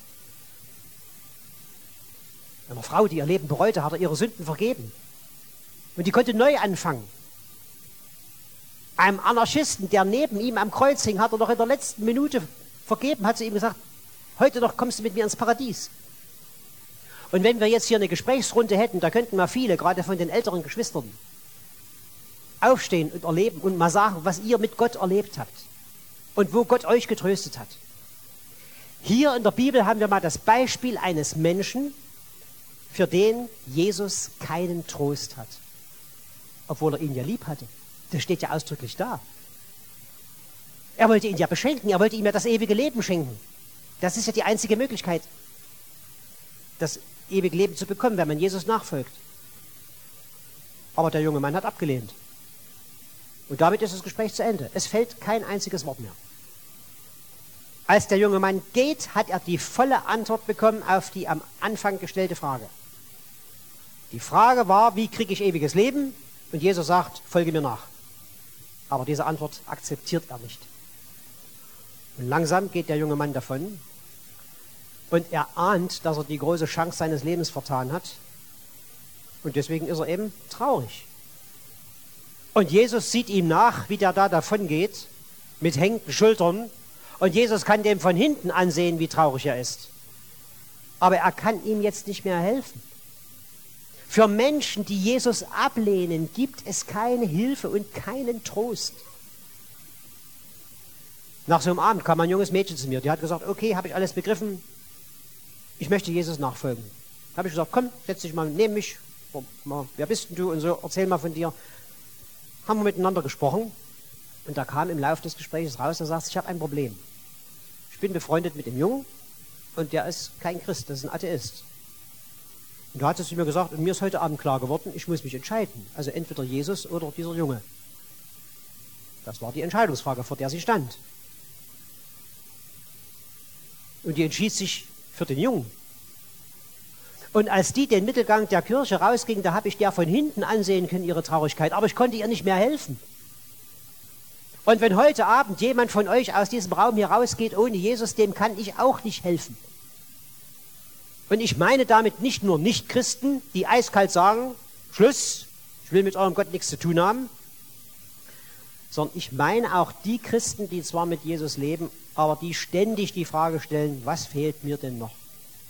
[SPEAKER 1] Einer Frau, die ihr Leben bereute, hat er ihre Sünden vergeben. Und die konnte neu anfangen. Einem Anarchisten, der neben ihm am Kreuz hing, hat er noch in der letzten Minute vergeben, hat sie ihm gesagt, heute noch kommst du mit mir ins Paradies. Und wenn wir jetzt hier eine Gesprächsrunde hätten, da könnten mal viele, gerade von den älteren Geschwistern, aufstehen und erleben und mal sagen, was ihr mit Gott erlebt habt und wo Gott euch getröstet hat. Hier in der Bibel haben wir mal das Beispiel eines Menschen, für den Jesus keinen Trost hat, obwohl er ihn ja lieb hatte. Das steht ja ausdrücklich da. Er wollte ihn ja beschenken, er wollte ihm ja das ewige Leben schenken. Das ist ja die einzige Möglichkeit, das ewige Leben zu bekommen, wenn man Jesus nachfolgt. Aber der junge Mann hat abgelehnt. Und damit ist das Gespräch zu Ende. Es fällt kein einziges Wort mehr. Als der junge Mann geht, hat er die volle Antwort bekommen auf die am Anfang gestellte Frage. Die Frage war, wie kriege ich ewiges Leben? Und Jesus sagt, folge mir nach. Aber diese Antwort akzeptiert er nicht. Und langsam geht der junge Mann davon und er ahnt, dass er die große Chance seines Lebens vertan hat. Und deswegen ist er eben traurig. Und Jesus sieht ihm nach, wie der da davon geht, mit hängenden Schultern. Und Jesus kann dem von hinten ansehen, wie traurig er ist. Aber er kann ihm jetzt nicht mehr helfen. Für Menschen, die Jesus ablehnen, gibt es keine Hilfe und keinen Trost. Nach so einem Abend kam ein junges Mädchen zu mir, die hat gesagt, okay, habe ich alles begriffen, ich möchte Jesus nachfolgen. Da habe ich gesagt, komm, setz dich mal neben mich, wer bist denn du und so, erzähl mal von dir. Haben wir miteinander gesprochen und da kam im Laufe des Gesprächs raus, er sagt, ich habe ein Problem. Ich bin befreundet mit dem Jungen und der ist kein Christ, das ist ein Atheist. Und da hat sie mir gesagt, und mir ist heute Abend klar geworden, ich muss mich entscheiden. Also entweder Jesus oder dieser Junge. Das war die Entscheidungsfrage, vor der sie stand. Und die entschied sich für den Jungen. Und als die den Mittelgang der Kirche rausging, da habe ich der von hinten ansehen können, ihre Traurigkeit. Aber ich konnte ihr nicht mehr helfen. Und wenn heute Abend jemand von euch aus diesem Raum hier rausgeht ohne Jesus, dem kann ich auch nicht helfen. Und ich meine damit nicht nur Nichtchristen, die eiskalt sagen, Schluss, ich will mit eurem Gott nichts zu tun haben, sondern ich meine auch die Christen, die zwar mit Jesus leben, aber die ständig die Frage stellen, was fehlt mir denn noch?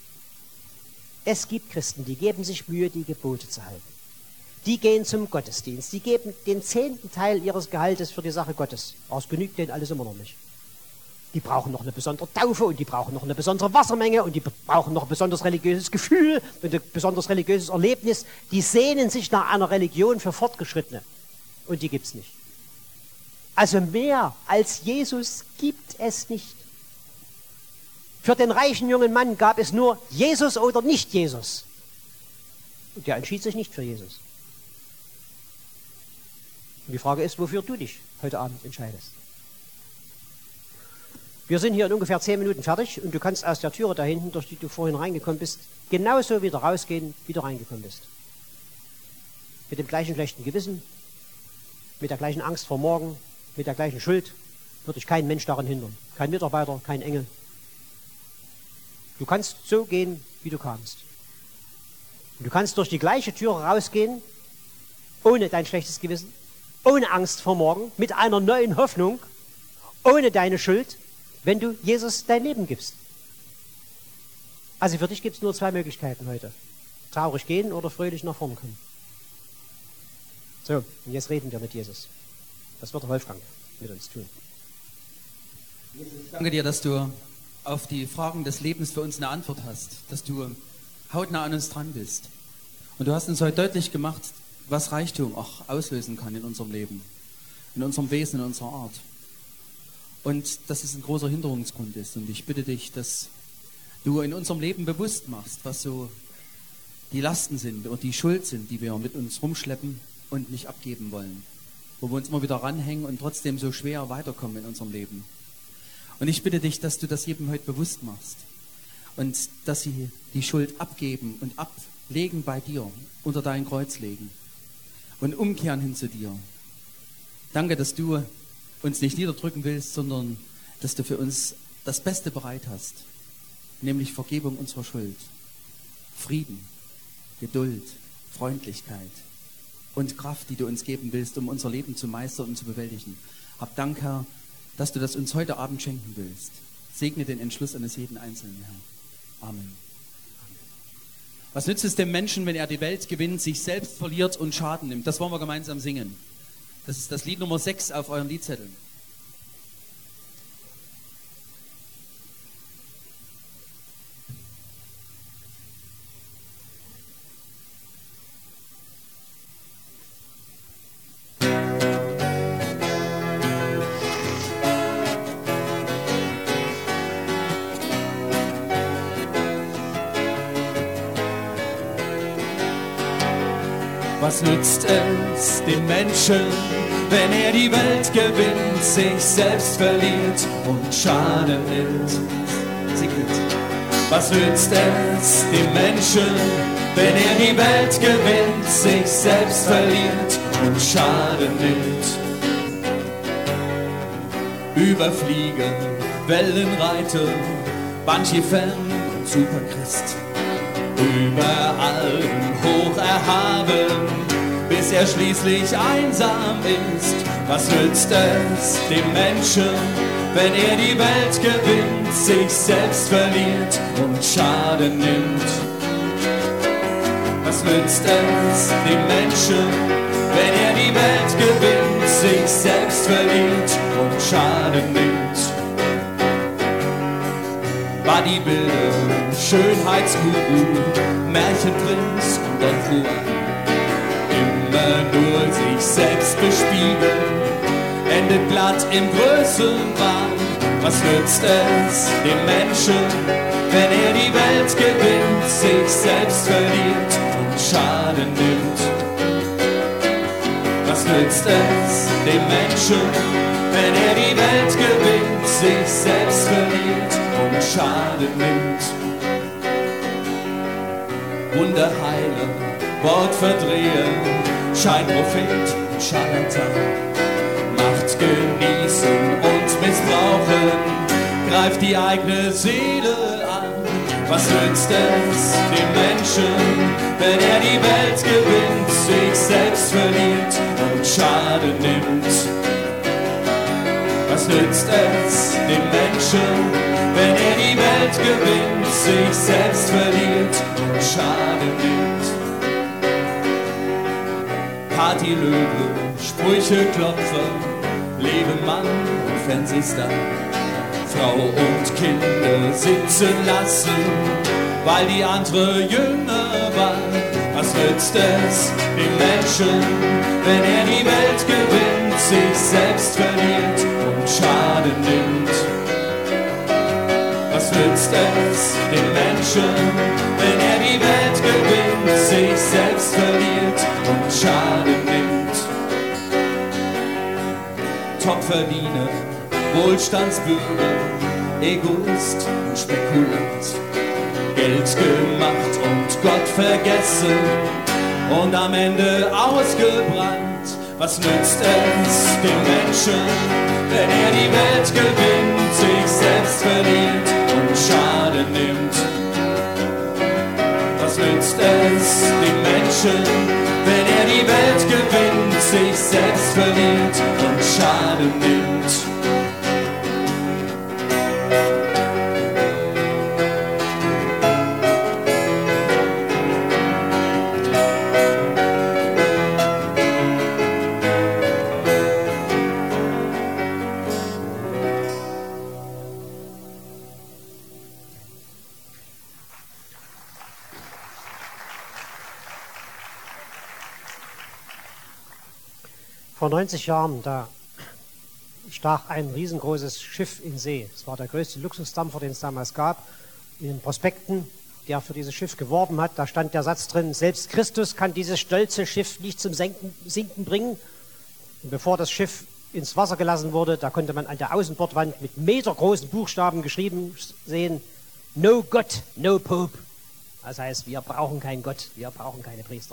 [SPEAKER 1] Es gibt Christen, die geben sich Mühe, die Gebote zu halten. Die gehen zum Gottesdienst, die geben den zehnten Teil ihres Gehaltes für die Sache Gottes. Aber es genügt denen alles immer noch nicht. Die brauchen noch eine besondere Taufe und die brauchen noch eine besondere Wassermenge und die brauchen noch ein besonderes religiöses Gefühl und ein besonderes religiöses Erlebnis. Die sehnen sich nach einer Religion für Fortgeschrittene und die gibt es nicht. Also mehr als Jesus gibt es nicht. Für den reichen jungen Mann gab es nur Jesus oder nicht Jesus. Und der entschied sich nicht für Jesus. Und die Frage ist, wofür du dich heute Abend entscheidest. Wir sind hier in ungefähr zehn Minuten fertig und du kannst aus der Türe da hinten, durch die du vorhin reingekommen bist, genauso wieder rausgehen, wie du reingekommen bist. Mit dem gleichen schlechten Gewissen, mit der gleichen Angst vor morgen, mit der gleichen Schuld, wird dich kein Mensch daran hindern. Kein Mitarbeiter, kein Engel. Du kannst so gehen, wie du kamst. Und du kannst durch die gleiche Türe rausgehen, ohne dein schlechtes Gewissen, ohne Angst vor morgen, mit einer neuen Hoffnung, ohne deine Schuld, wenn du Jesus dein Leben gibst. Also für dich gibt es nur zwei Möglichkeiten heute. Traurig gehen oder fröhlich nach vorn kommen. So, und jetzt reden wir mit Jesus. Das wird der Wolfgang mit uns tun.
[SPEAKER 2] Ich danke dir, dass du auf die Fragen des Lebens für uns eine Antwort hast, dass du hautnah an uns dran bist. Und du hast uns heute deutlich gemacht, was Reichtum auch auslösen kann in unserem Leben, in unserem Wesen, in unserer Art. Und dass es ein großer Hinderungsgrund ist. Und ich bitte dich, dass du in unserem Leben bewusst machst, was so die Lasten sind und die Schuld sind, die wir mit uns rumschleppen und nicht abgeben wollen. Wo wir uns immer wieder ranhängen und trotzdem so schwer weiterkommen in unserem Leben. Und ich bitte dich, dass du das jedem heute bewusst machst. Und dass sie die Schuld abgeben und ablegen bei dir, unter dein Kreuz legen. Und umkehren hin zu dir. Danke, dass du uns nicht niederdrücken willst, sondern dass du für uns das Beste bereit hast. Nämlich Vergebung unserer Schuld. Frieden, Geduld, Freundlichkeit und Kraft, die du uns geben willst, um unser Leben zu meistern und zu bewältigen. Hab Dank, Herr, dass du das uns heute Abend schenken willst. Segne den Entschluss eines jeden Einzelnen, Herr. Amen. Was nützt es dem Menschen, wenn er die Welt gewinnt, sich selbst verliert und Schaden nimmt? Das wollen wir gemeinsam singen. Das ist das Lied Nummer sechs auf euren Liedzetteln. Was nützt es dem Menschen, wenn er die Welt gewinnt, sich selbst verliert und Schaden nimmt? Singt. Was nützt es dem Menschen, wenn er die Welt gewinnt, sich selbst verliert und Schaden nimmt? Überfliegen, Wellen reiten, Bungee-Fan und Superchrist. Über allem hoch erhaben, bis er schließlich einsam ist. Was nützt es dem Menschen, wenn er die Welt gewinnt, sich selbst verliert und Schaden nimmt? Was nützt es dem Menschen, wenn er die Welt gewinnt, sich selbst verliert und Schaden nimmt? Bodybuilder, Schönheitsguru, Märchenprinz und Don Juan. Immer nur sich selbst bespiegeln, endet glatt im Größenwahn. Was nützt es dem Menschen, wenn er die Welt gewinnt, sich selbst verliert und Schaden nimmt? Was nützt es dem Menschen, wenn er die Welt gewinnt, sich selbst verliert und Schaden nimmt? Wunderheiler, Wortverdreher, Scheinprophet und Scharlatan, Macht genießen und missbrauchen, greift die eigene Seele an. Was nützt es dem Menschen, wenn er die Welt gewinnt, sich selbst verliert und Schaden nimmt? Was nützt es dem Menschen, wenn er die Welt gewinnt, sich selbst verliert und Schaden nimmt? Partylöwe, Sprüche klopfen, Lebemann und Fernsehstar, Frau und Kinder sitzen lassen, weil die andere jünger war. Was nützt es dem Menschen, wenn er die Welt gewinnt, sich selbst verliert und Schaden nimmt? Was nützt es dem Menschen, wenn er die Welt gewinnt, sich selbst verliert und Schaden nimmt? Topverdiener, Wohlstandsbürger, Egoist und Spekulant, Geld gemacht und Gott vergessen und am Ende ausgebrannt. Was nützt es dem Menschen, wenn er die Welt gewinnt, sich selbst verliert und Schaden nimmt? Was nützt es dem Menschen, wenn er die Welt gewinnt, sich selbst verliert und Schaden nimmt?
[SPEAKER 1] Vor neunzig Jahren, da stach ein riesengroßes Schiff in See. Es war der größte Luxusdampfer, den es damals gab. In den Prospekten, der für dieses Schiff geworben hat, da stand der Satz drin, selbst Christus kann dieses stolze Schiff nicht zum Senken, Sinken bringen. Und bevor das Schiff ins Wasser gelassen wurde, da konnte man an der Außenbordwand mit metergroßen Buchstaben geschrieben sehen, no God, no Pope. Das heißt, wir brauchen keinen Gott, wir brauchen keine Priester.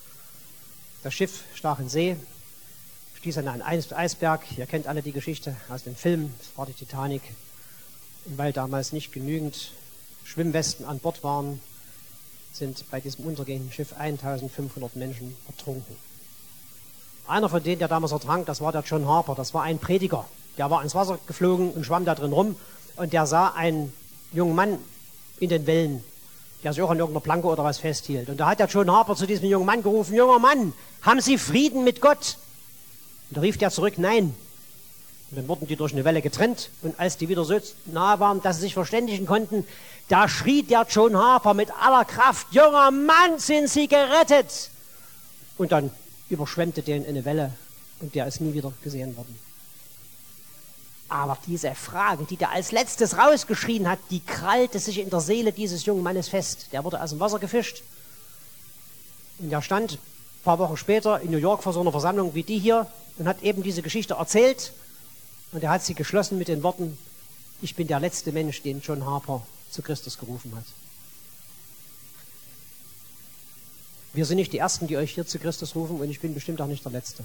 [SPEAKER 1] Das Schiff stach in See, stieß an einen Eisberg. Ihr kennt alle die Geschichte aus dem Film, das war die Titanic. Und weil damals nicht genügend Schwimmwesten an Bord waren, sind bei diesem untergehenden Schiff eintausendfünfhundert Menschen ertrunken. Einer von denen, der damals ertrank, das war der John Harper, das war ein Prediger. Der war ins Wasser geflogen und schwamm da drin rum und der sah einen jungen Mann in den Wellen, der sich auch an irgendeiner Planke oder was festhielt. Und da hat der John Harper zu diesem jungen Mann gerufen, junger Mann, haben Sie Frieden mit Gott? Und da rief der zurück, nein. Und dann wurden die durch eine Welle getrennt. Und als die wieder so nahe waren, dass sie sich verständigen konnten, da schrie der John Harper mit aller Kraft, junger Mann, sind Sie gerettet. Und dann überschwemmte den eine Welle und der ist nie wieder gesehen worden. Aber diese Frage, die der als letztes rausgeschrien hat, die krallte sich in der Seele dieses jungen Mannes fest. Der wurde aus dem Wasser gefischt. Und der stand ein paar Wochen später in New York vor so einer Versammlung wie die hier und hat eben diese Geschichte erzählt. Und er hat sie geschlossen mit den Worten, ich bin der letzte Mensch, den John Harper zu Christus gerufen hat. Wir sind nicht die Ersten, die euch hier zu Christus rufen und ich bin bestimmt auch nicht der Letzte.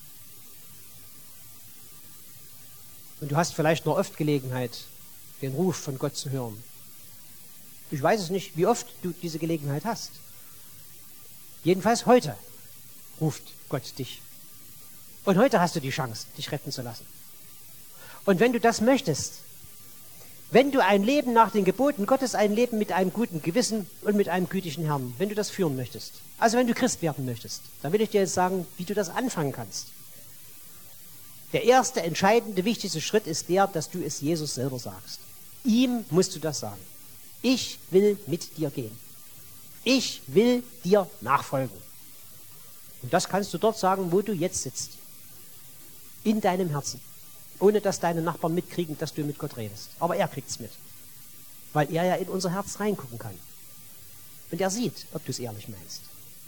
[SPEAKER 1] Und du hast vielleicht nur oft Gelegenheit, den Ruf von Gott zu hören. Ich weiß es nicht, wie oft du diese Gelegenheit hast. Jedenfalls heute ruft Gott dich. Und heute hast du die Chance, dich retten zu lassen. Und wenn du das möchtest, wenn du ein Leben nach den Geboten Gottes, ein Leben mit einem guten Gewissen und mit einem gütigen Herrn, wenn du das führen möchtest, also wenn du Christ werden möchtest, dann will ich dir jetzt sagen, wie du das anfangen kannst. Der erste, entscheidende, wichtigste Schritt ist der, dass du es Jesus selber sagst. Ihm musst du das sagen. Ich will mit dir gehen. Ich will dir nachfolgen. Und das kannst du dort sagen, wo du jetzt sitzt. In deinem Herzen. Ohne dass deine Nachbarn mitkriegen, dass du mit Gott redest. Aber er kriegt es mit. Weil er ja in unser Herz reingucken kann. Und er sieht, ob du es ehrlich meinst.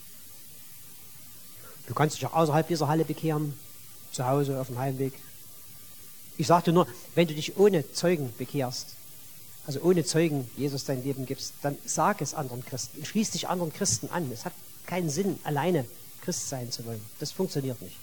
[SPEAKER 1] Du kannst dich auch außerhalb dieser Halle bekehren. Zu Hause, auf dem Heimweg. Ich sagte nur, wenn du dich ohne Zeugen bekehrst, also ohne Zeugen Jesus dein Leben gibst, dann sag es anderen Christen. Schließ dich anderen Christen an. Es hat keinen Sinn, alleine Christ sein zu wollen. Das funktioniert nicht.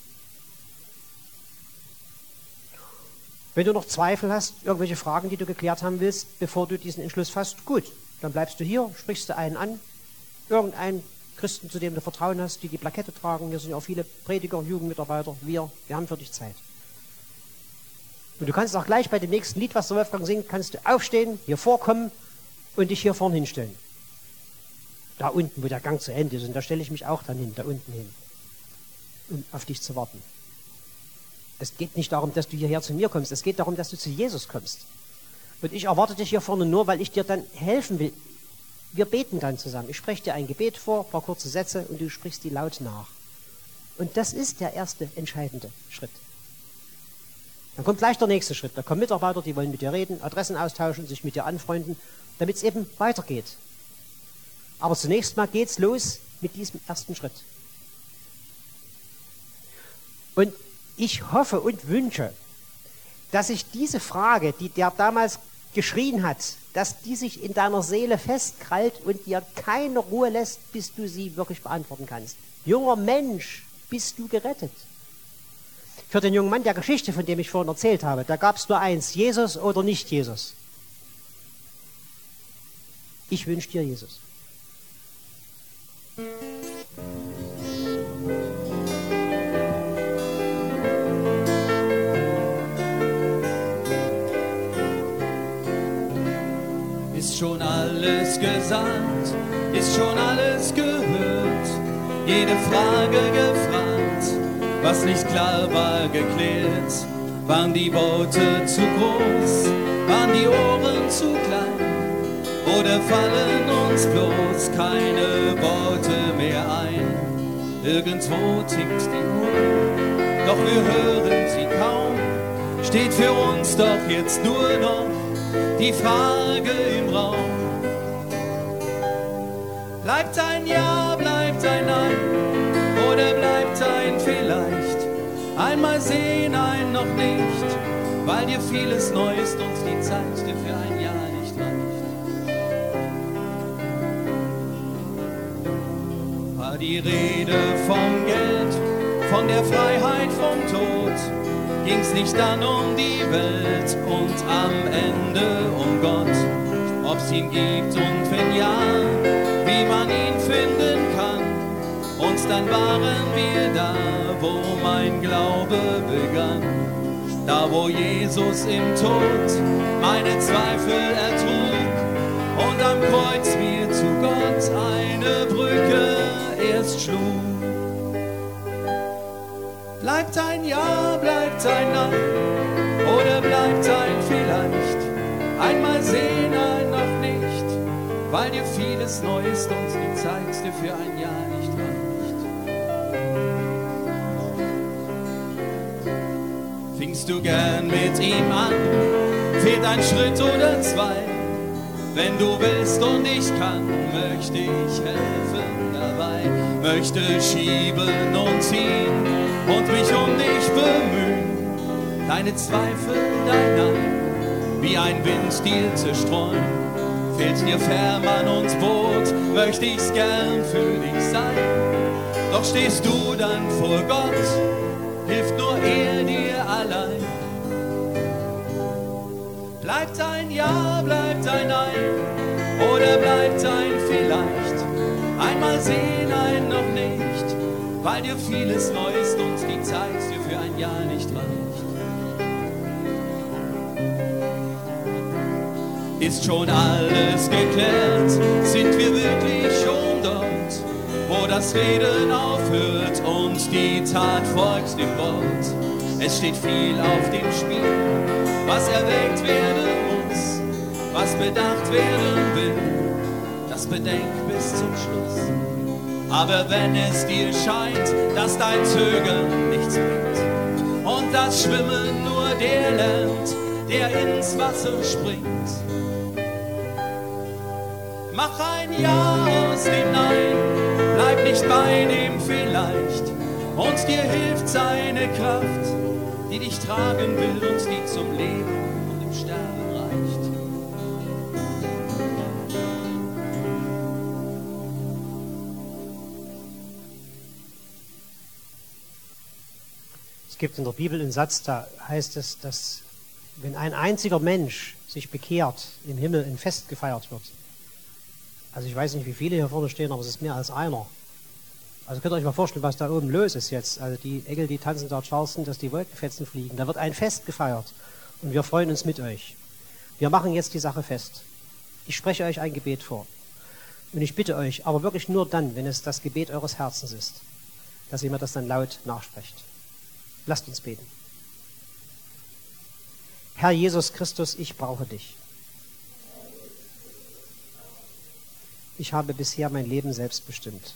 [SPEAKER 1] Wenn du noch Zweifel hast, irgendwelche Fragen, die du geklärt haben willst, bevor du diesen Entschluss fasst, gut, dann bleibst du hier, sprichst du einen an, irgendeinen Christen, zu dem du Vertrauen hast, die die Plakette tragen. Hier sind ja auch viele Prediger, Jugendmitarbeiter, wir, wir haben für dich Zeit. Und du kannst auch gleich bei dem nächsten Lied, was der Wolfgang singt, kannst du aufstehen, hier vorkommen und dich hier vorne hinstellen. Da unten, wo der Gang zu Ende ist, und da stelle ich mich auch dann hin, da unten hin, um auf dich zu warten. Es geht nicht darum, dass du hierher zu mir kommst, es geht darum, dass du zu Jesus kommst. Und ich erwarte dich hier vorne nur, weil ich dir dann helfen will. Wir beten dann zusammen. Ich spreche dir ein Gebet vor, ein paar kurze Sätze und du sprichst die laut nach. Und das ist der erste entscheidende Schritt. Dann kommt gleich der nächste Schritt. Da kommen Mitarbeiter, die wollen mit dir reden, Adressen austauschen, sich mit dir anfreunden, damit es eben weitergeht. Aber zunächst mal geht's los mit diesem ersten Schritt. Und ich hoffe und wünsche, dass sich diese Frage, die der damals geschrien hat, dass die sich in deiner Seele festkrallt und dir keine Ruhe lässt, bis du sie wirklich beantworten kannst. Junger Mensch, bist du gerettet? Für den jungen Mann der Geschichte, von dem ich vorhin erzählt habe, da gab es nur eins, Jesus oder nicht Jesus. Ich wünsche dir Jesus.
[SPEAKER 2] Ist schon alles gesagt, ist schon alles gehört, jede Frage gefragt, was nicht klar war geklärt. Waren die Worte zu groß, waren die Ohren zu klein, oder fallen uns bloß keine Worte mehr ein? Irgendwo tickt die Uhr, doch wir hören sie kaum, steht für uns doch jetzt nur noch die Frage im Raum. Bleibt ein Ja, bleibt ein Nein, oder bleibt ein Vielleicht? Einmal sehen, ein noch nicht, weil dir vieles neu ist und die Zeit dir für ein Jahr nicht reicht. War die Rede vom Geld, von der Freiheit, vom Tod, ging's nicht dann um die Welt und am Ende um Gott, ob's ihn gibt und wenn ja, wie man ihn finden kann. Und dann waren wir da, wo mein Glaube begann, da wo Jesus im Tod meine Zweifel ertrug und am Kreuz mir zu Gott eine Brücke erst schlug. Bleibt ein Ja, bleibt ein Nein, oder bleibt ein Vielleicht? Einmal sehen, ein noch nicht, weil dir vieles neu ist und die Zeit dir für ein Jahr nicht reicht. Fingst du gern mit ihm an, fehlt ein Schritt oder zwei? Wenn du willst und ich kann, möchte ich helfen dabei, möchte schieben und ziehen und mich um dich bemühen, deine Zweifel, dein Nein, wie ein Windstiel zerstreuen. Fehlt dir Fährmann und Boot, möchte ich's gern für dich sein. Doch stehst du dann vor Gott, hilft nur er dir allein. Bleibt ein Ja, bleibt ein Nein, oder bleibt ein Vielleicht? Einmal sehen, ein noch nicht, weil dir vieles neu ist und die Zeit dir für ein Jahr nicht reicht. Ist schon alles geklärt? Sind wir wirklich schon dort, wo das Reden aufhört und die Tat folgt dem Wort? Es steht viel auf dem Spiel, was erwägt werden muss, was bedacht werden will, das bedenk bis zum Schluss. Aber wenn es dir scheint, dass dein Zögern nichts bringt und das Schwimmen nur der lernt, der ins Wasser springt, mach ein Ja aus dem Nein, bleib nicht bei dem Vielleicht, und dir hilft seine Kraft, die dich tragen will und die zum Leben und im Sterben reicht.
[SPEAKER 1] Es gibt in der Bibel einen Satz, da heißt es, dass wenn ein einziger Mensch sich bekehrt, im Himmel ein Fest gefeiert wird. Also ich weiß nicht, wie viele hier vorne stehen, aber es ist mehr als einer. Also könnt ihr euch mal vorstellen, was da oben los ist jetzt. Also die Engel, die tanzen da Charleston, dass die Wolkenfetzen fliegen. Da wird ein Fest gefeiert und wir freuen uns mit euch. Wir machen jetzt die Sache fest. Ich spreche euch ein Gebet vor. Und ich bitte euch, aber wirklich nur dann, wenn es das Gebet eures Herzens ist, dass ihr mir das dann laut nachsprecht. Lasst uns beten. Herr Jesus Christus, ich brauche dich. Ich habe bisher mein Leben selbst bestimmt.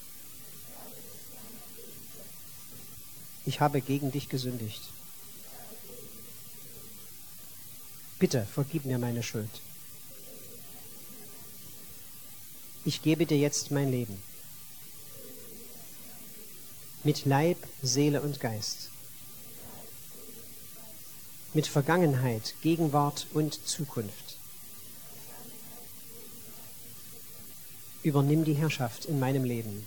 [SPEAKER 1] Ich habe gegen dich gesündigt. Bitte, vergib mir meine Schuld. Ich gebe dir jetzt mein Leben. Mit Leib, Seele und Geist. Mit Vergangenheit, Gegenwart und Zukunft. übernimm die Herrschaft in meinem Leben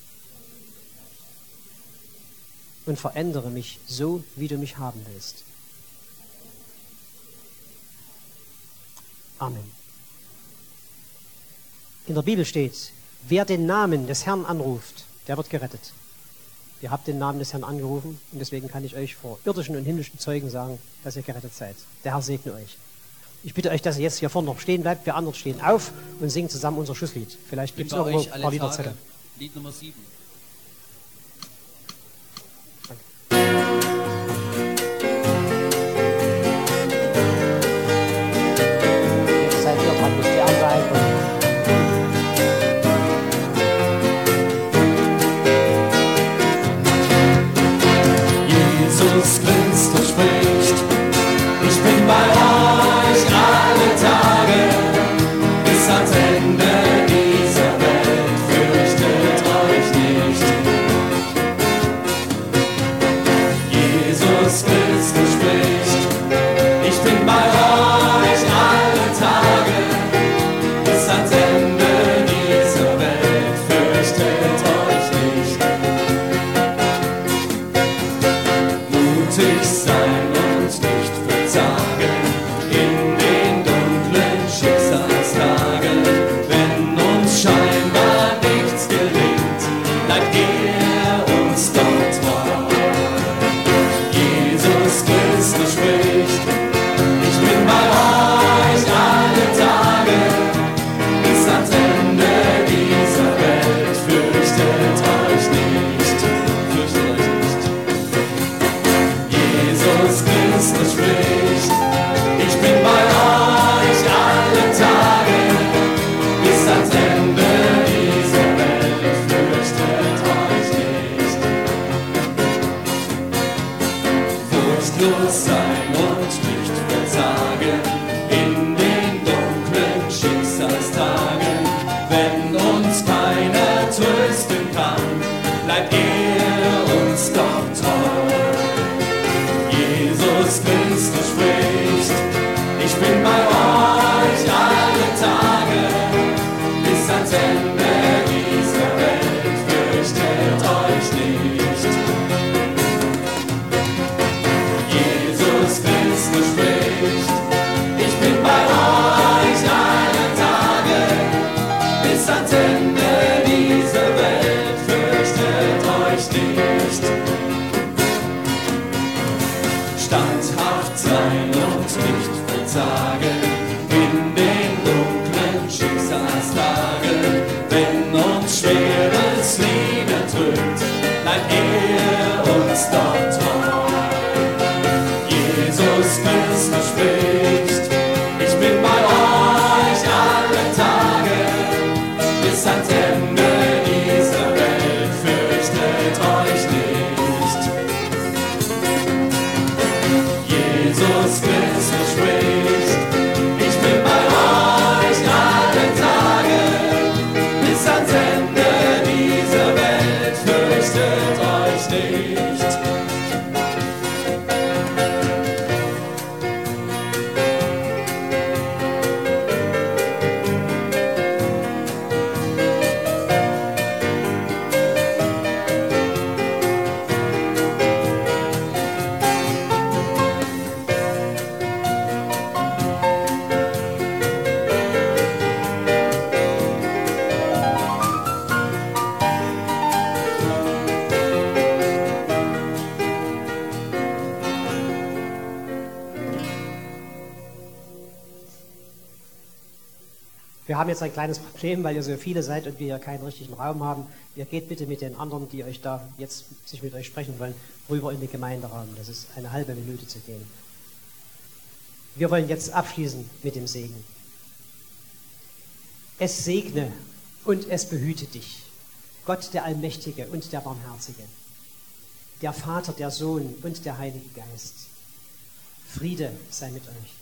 [SPEAKER 1] und verändere mich so, wie du mich haben willst. Amen. In der Bibel steht, wer den Namen des Herrn anruft, der wird gerettet. Ihr habt den Namen des Herrn angerufen und deswegen kann ich euch vor irdischen und himmlischen Zeugen sagen, dass ihr gerettet seid. Der Herr segne euch. Ich bitte euch, dass ihr jetzt hier vorne noch stehen bleibt. Wir anderen stehen auf und singen zusammen unser Schlusslied. Vielleicht gibt es irgendwo ein paar Liederzettel.
[SPEAKER 2] Lied Nummer sieben.
[SPEAKER 1] Jetzt seid ihr dran, müsst ihr andere einkommen.
[SPEAKER 2] Jesus Christus spricht, ich bin bei euch alle Tage, bis ans Ende dieser Welt, fürchtet euch nicht. Jesus Christus spricht, ich bin bei euch alle Tage, bis ans Ende dieser Welt, fürchtet euch nicht. Mutig sein und nicht verzagen in den dunklen Schicksalstagen. Wenn uns scheinbar nichts gelingt, bleibt er uns doch treu. Jesus Christus spricht, ich bin bei euch alle Tage, bis ans Ende dieser Welt, fürchtet euch nicht, fürchtet euch nicht. Jesus Christus spricht, ich bin bei euch alle Tage, bis ans Ende dieser Welt, fürchtet euch nicht. Furchtlos sein und nicht verzagen in den dunklen Schicksalstagen. Wenn uns keiner trösten kann, bleibt er uns doch treu. Jesus Christus spricht, ich bin bei euch alle Tage, bis ans Ende dieser Welt, fürchtet euch nicht. Jesus Christus spricht, ich bin bei euch alle Tage, bis ans Ende dieser Welt, fürchtet euch nicht. Standhaft sein und nicht verzagen in den dunklen Schicksalstagen. Wenn uns schweres Leben drückt, bleibt er uns doch treu. Jesus Christus spricht, ich bin bei euch alle Tage, bis ans Ende dieser Welt, fürchtet euch nicht. Jesus Christus spricht, ich bin bei euch alle Tage, bis ans Ende dieser Welt, fürchtet euch nicht.
[SPEAKER 1] Wir haben jetzt ein kleines Problem, weil ihr so viele seid und wir hier keinen richtigen Raum haben. Ihr geht bitte mit den anderen, die euch da jetzt sich mit euch sprechen wollen, rüber in den Gemeinderaum. Das ist eine halbe Minute zu gehen. Wir wollen jetzt abschließen mit dem Segen. Es segne und es behüte dich, Gott der Allmächtige und der Barmherzige, der Vater, der Sohn und der Heilige Geist. Friede sei mit euch.